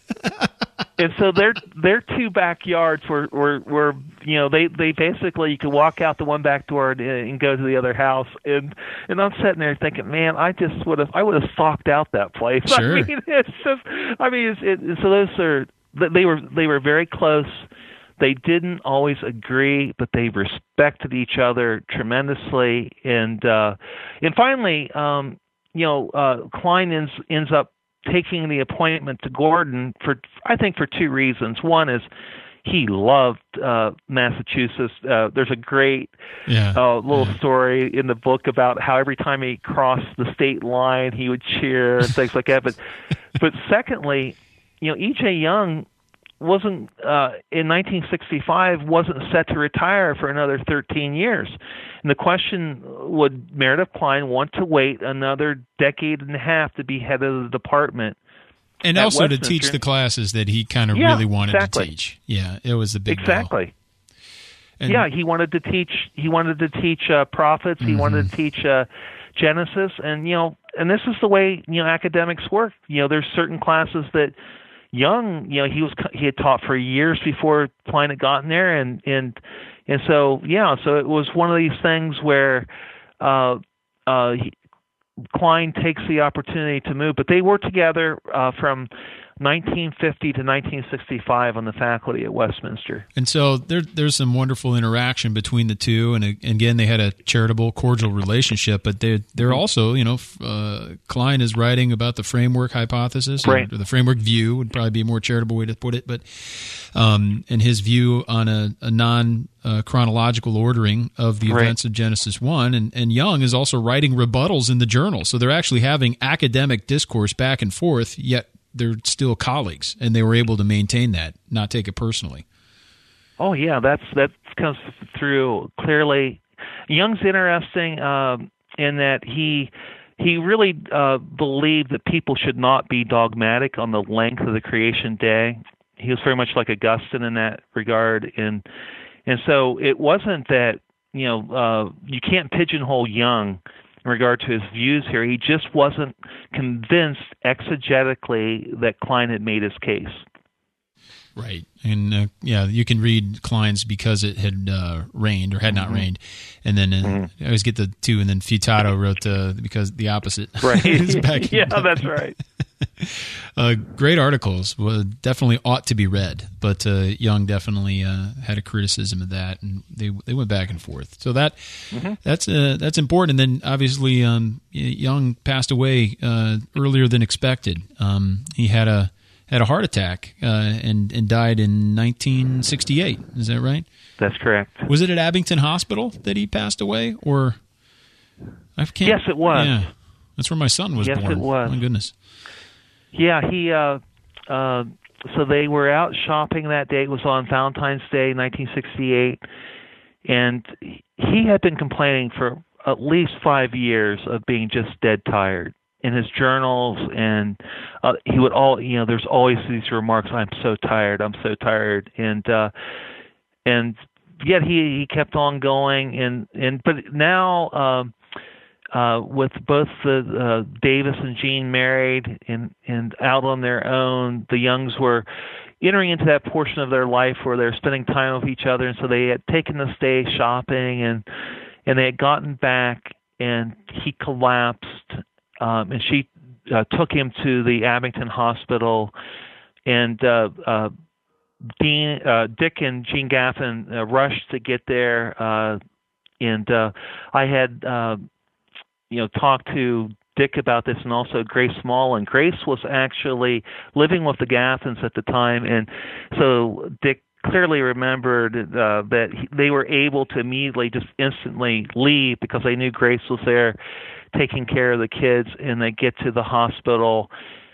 And so their their two backyards were, were were you know they they basically you could walk out the one back door and, and go to the other house, and and I'm sitting there thinking, man, I just would have I would have stalked out that place. Sure. I mean, it's just I mean, it's, it, so those are they were they were very close. They didn't always agree, but they respected each other tremendously, and uh, and finally, um, you know, uh, Klein ends ends up taking the appointment to Gordon for, I think, for two reasons. One is he loved uh, Massachusetts. Uh, there's a great yeah. uh, little yeah. story in the book about how every time he crossed the state line, he would cheer and things like that. But, but secondly, you know, E J. Young wasn't uh, in nineteen sixty-five wasn't set to retire for another thirteen years. And the question, would Meredith Kline want to wait another decade and a half to be head of the department? And also to teach the classes that he kind of yeah, really wanted exactly. to teach. Yeah, it was the big Exactly. And, yeah, he wanted to teach he wanted to teach uh, prophets, he mm-hmm. wanted to teach uh, Genesis, and you know, and this is the way, you know, academics work. You know, there's certain classes that Young, you know, he was he had taught for years before Klein had gotten there, and and and so yeah, so it was one of these things where uh, uh, he, Klein takes the opportunity to move, but they were together uh, from nineteen fifty to nineteen sixty-five on the faculty at Westminster. And so there, there's some wonderful interaction between the two, and, and again, they had a charitable, cordial relationship, but they, they're also, you know, uh, Klein is writing about the framework hypothesis, right. or the framework view would probably be a more charitable way to put it, but um, and his view on a, a non uh, chronological ordering of the right. events of Genesis one, and, and Young is also writing rebuttals in the journal, so they're actually having academic discourse back and forth, yet they're still colleagues, and they were able to maintain that, not take it personally. Oh yeah, that's that comes through clearly. Young's interesting um, in that he he really uh, believed that people should not be dogmatic on the length of the creation day. He was very much like Augustine in that regard, and and so it wasn't that, you know, uh, you can't pigeonhole Young in regard to his views here. He just wasn't convinced exegetically that Klein had made his case. Right. And, uh, yeah, you can read Klein's Because It Had uh, Rained, or Had Not mm-hmm. Rained. And then uh, mm-hmm. I always get the two, and then Futato wrote uh, because the opposite. Right. yeah, that's right. uh, great articles. Well, definitely ought to be read. But uh, Young definitely uh, had a criticism of that, and they they went back and forth. So that mm-hmm. that's uh, that's important. And then obviously um, Young passed away uh, earlier than expected. Um, he had a had a heart attack uh, and and died in nineteen sixty-eight. Is that right? That's correct. Was it at Abington Hospital that he passed away, or I can't? Yes, it was. Yeah, that's where my son was yes, born. Yes, it was. My goodness. Yeah, he. Uh, uh, so they were out shopping that day. It was on Valentine's Day, nineteen sixty-eight, and he had been complaining for at least five years of being just dead tired. In his journals, and uh, he would all, you know, there's always these remarks, I'm so tired, I'm so tired. And, uh, and yet he, he kept on going. And, and, but now, um, uh, with both the, uh, Davis and Jean married and, and out on their own, the Youngs were entering into that portion of their life where they're spending time with each other. And so they had taken this day shopping, and, and they had gotten back, and he collapsed. Um, and she uh, took him to the Abington Hospital, and uh, uh, Dean, uh, Dick and Jean Gaffin uh, rushed to get there. Uh, and uh, I had, uh, you know, talked to Dick about this, and also Grace Small. And Grace was actually living with the Gaffins at the time, and so Dick clearly remembered uh, that he, they were able to immediately, just instantly leave because they knew Grace was there taking care of the kids, and they get to the hospital.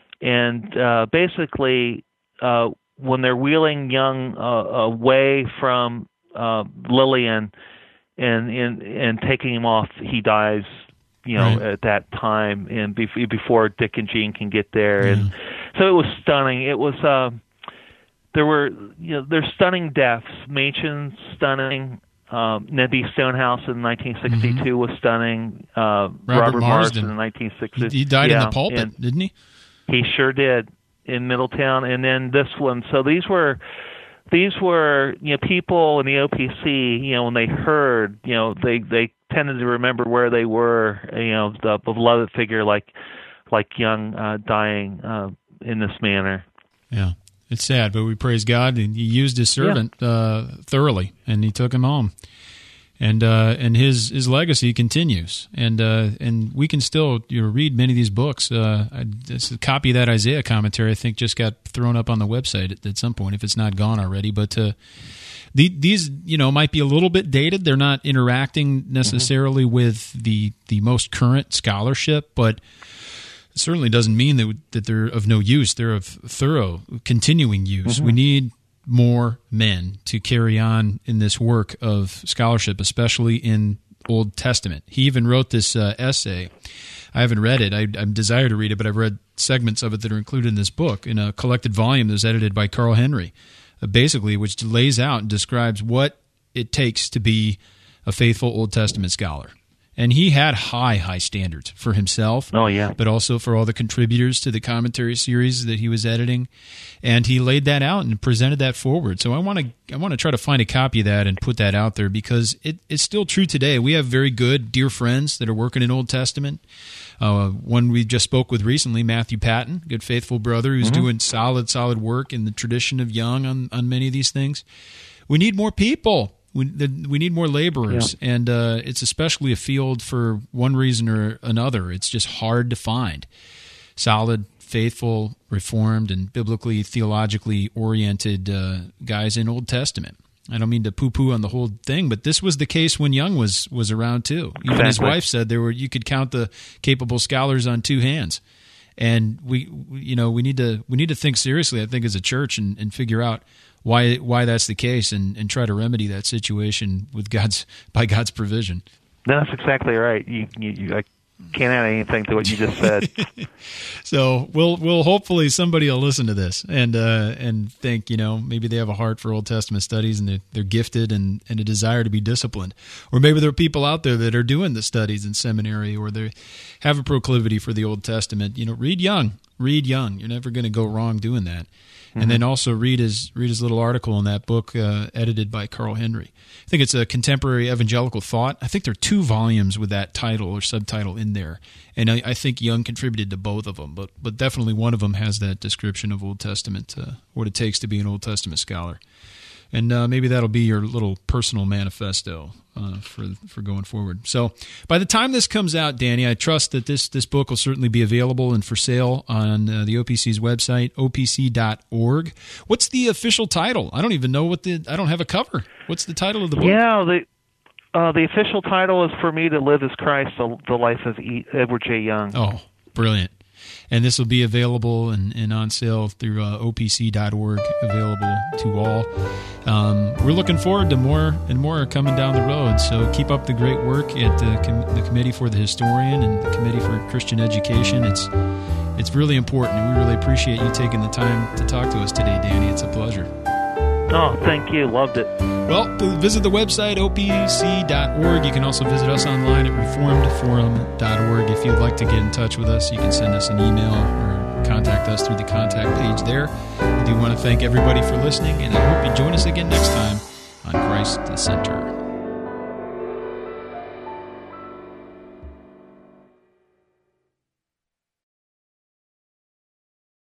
And uh, basically, uh, when they're wheeling Young uh, away from uh, Lillian and, and and taking him off, he dies, you know, right. at that time, and be- before Dick and Jean can get there. Yeah. And so it was stunning. It was, uh, there were, you know, there's stunning deaths. Machen's stunning. Um, Ned B. Stonehouse in nineteen sixty-two mm-hmm. was stunning. Uh, Robert, Robert Marsden in nineteen sixty. He, he died yeah, in the pulpit, didn't he? He sure did, in Middletown. And then this one. So these were, these were, you know, people in the O P C, you know, when they heard, you know, they, they tended to remember where they were, you know, the beloved figure like, like Young uh, dying uh, in this manner. Yeah. It's sad, but we praise God. And he used his servant yeah. uh, thoroughly, and he took him home, and uh, and his his legacy continues. And uh, and we can still you know, read many of these books. Uh, I, this, a copy of that Isaiah commentary, I think, just got thrown up on the website at, at some point, if it's not gone already. But uh, the, these you know might be a little bit dated. They're not interacting necessarily mm-hmm. with the the most current scholarship, but it certainly doesn't mean that that they're of no use. They're of thorough, continuing use. Mm-hmm. We need more men to carry on in this work of scholarship, especially in Old Testament. He even wrote this uh, essay. I haven't read it. I, I desire to read it, but I've read segments of it that are included in this book in a collected volume that was edited by Carl Henry, uh, basically, which lays out and describes what it takes to be a faithful Old Testament scholar. And he had high, high standards for himself, oh, yeah. but also for all the contributors to the commentary series that he was editing. And he laid that out and presented that forward. So I want to I want to try to find a copy of that and put that out there, because it, it's still true today. We have very good, dear friends that are working in Old Testament. Uh, one we just spoke with recently, Matthew Patton, good faithful brother who's mm-hmm. doing solid, solid work in the tradition of Young on, on many of these things. We need more people. We we need more laborers, yeah. and uh, it's especially a field for one reason or another. It's just hard to find solid, faithful, reformed, and biblically, theologically oriented uh, guys in Old Testament. I don't mean to poo-poo on the whole thing, but this was the case when Young was was around too. Even exactly. his wife said there were you could count the capable scholars on two hands, and we you know we need to we need to think seriously. I think as a church and, and figure out why why that's the case, and, and try to remedy that situation with God's by God's provision. That's exactly right. You, you, you I can't add anything to what you just said. So we'll we'll hopefully somebody will listen to this and uh, and think, you know, maybe they have a heart for Old Testament studies and they're, they're gifted and, and a desire to be disciplined. Or maybe there are people out there that are doing the studies in seminary, or they have a proclivity for the Old Testament. You know, read Young. Read Young. You're never going to go wrong doing that. And mm-hmm. then also read his read his little article in that book uh, edited by Carl Henry. I think it's a contemporary evangelical thought. I think there are two volumes with that title or subtitle in there, and I, I think Young contributed to both of them. But but definitely one of them has that description of Old Testament, uh, what it takes to be an Old Testament scholar. And uh, maybe that'll be your little personal manifesto uh, for for going forward. So by the time this comes out, Danny, I trust that this, this book will certainly be available and for sale on uh, the O P C's website, O P C dot org. What's the official title? I don't even know what the – I don't have a cover. What's the title of the book? Yeah, the uh, the official title is For Me to Live as Christ, The, the Life of e- Edward J. Young. Oh, brilliant. And this will be available and, and on sale through uh, O P C dot org, available to all. Um, we're looking forward to more and more coming down the road. So keep up the great work at the, com- the Committee for the Historian and the Committee for Christian Education. It's it's really important, and we really appreciate you taking the time to talk to us today, Danny. It's a pleasure. Oh, thank you. Loved it. Well, visit the website, O P C dot org. You can also visit us online at reformed forum dot org. If you'd like to get in touch with us, you can send us an email or contact us through the contact page there. I do want to thank everybody for listening, and I hope you join us again next time on Christ the Center.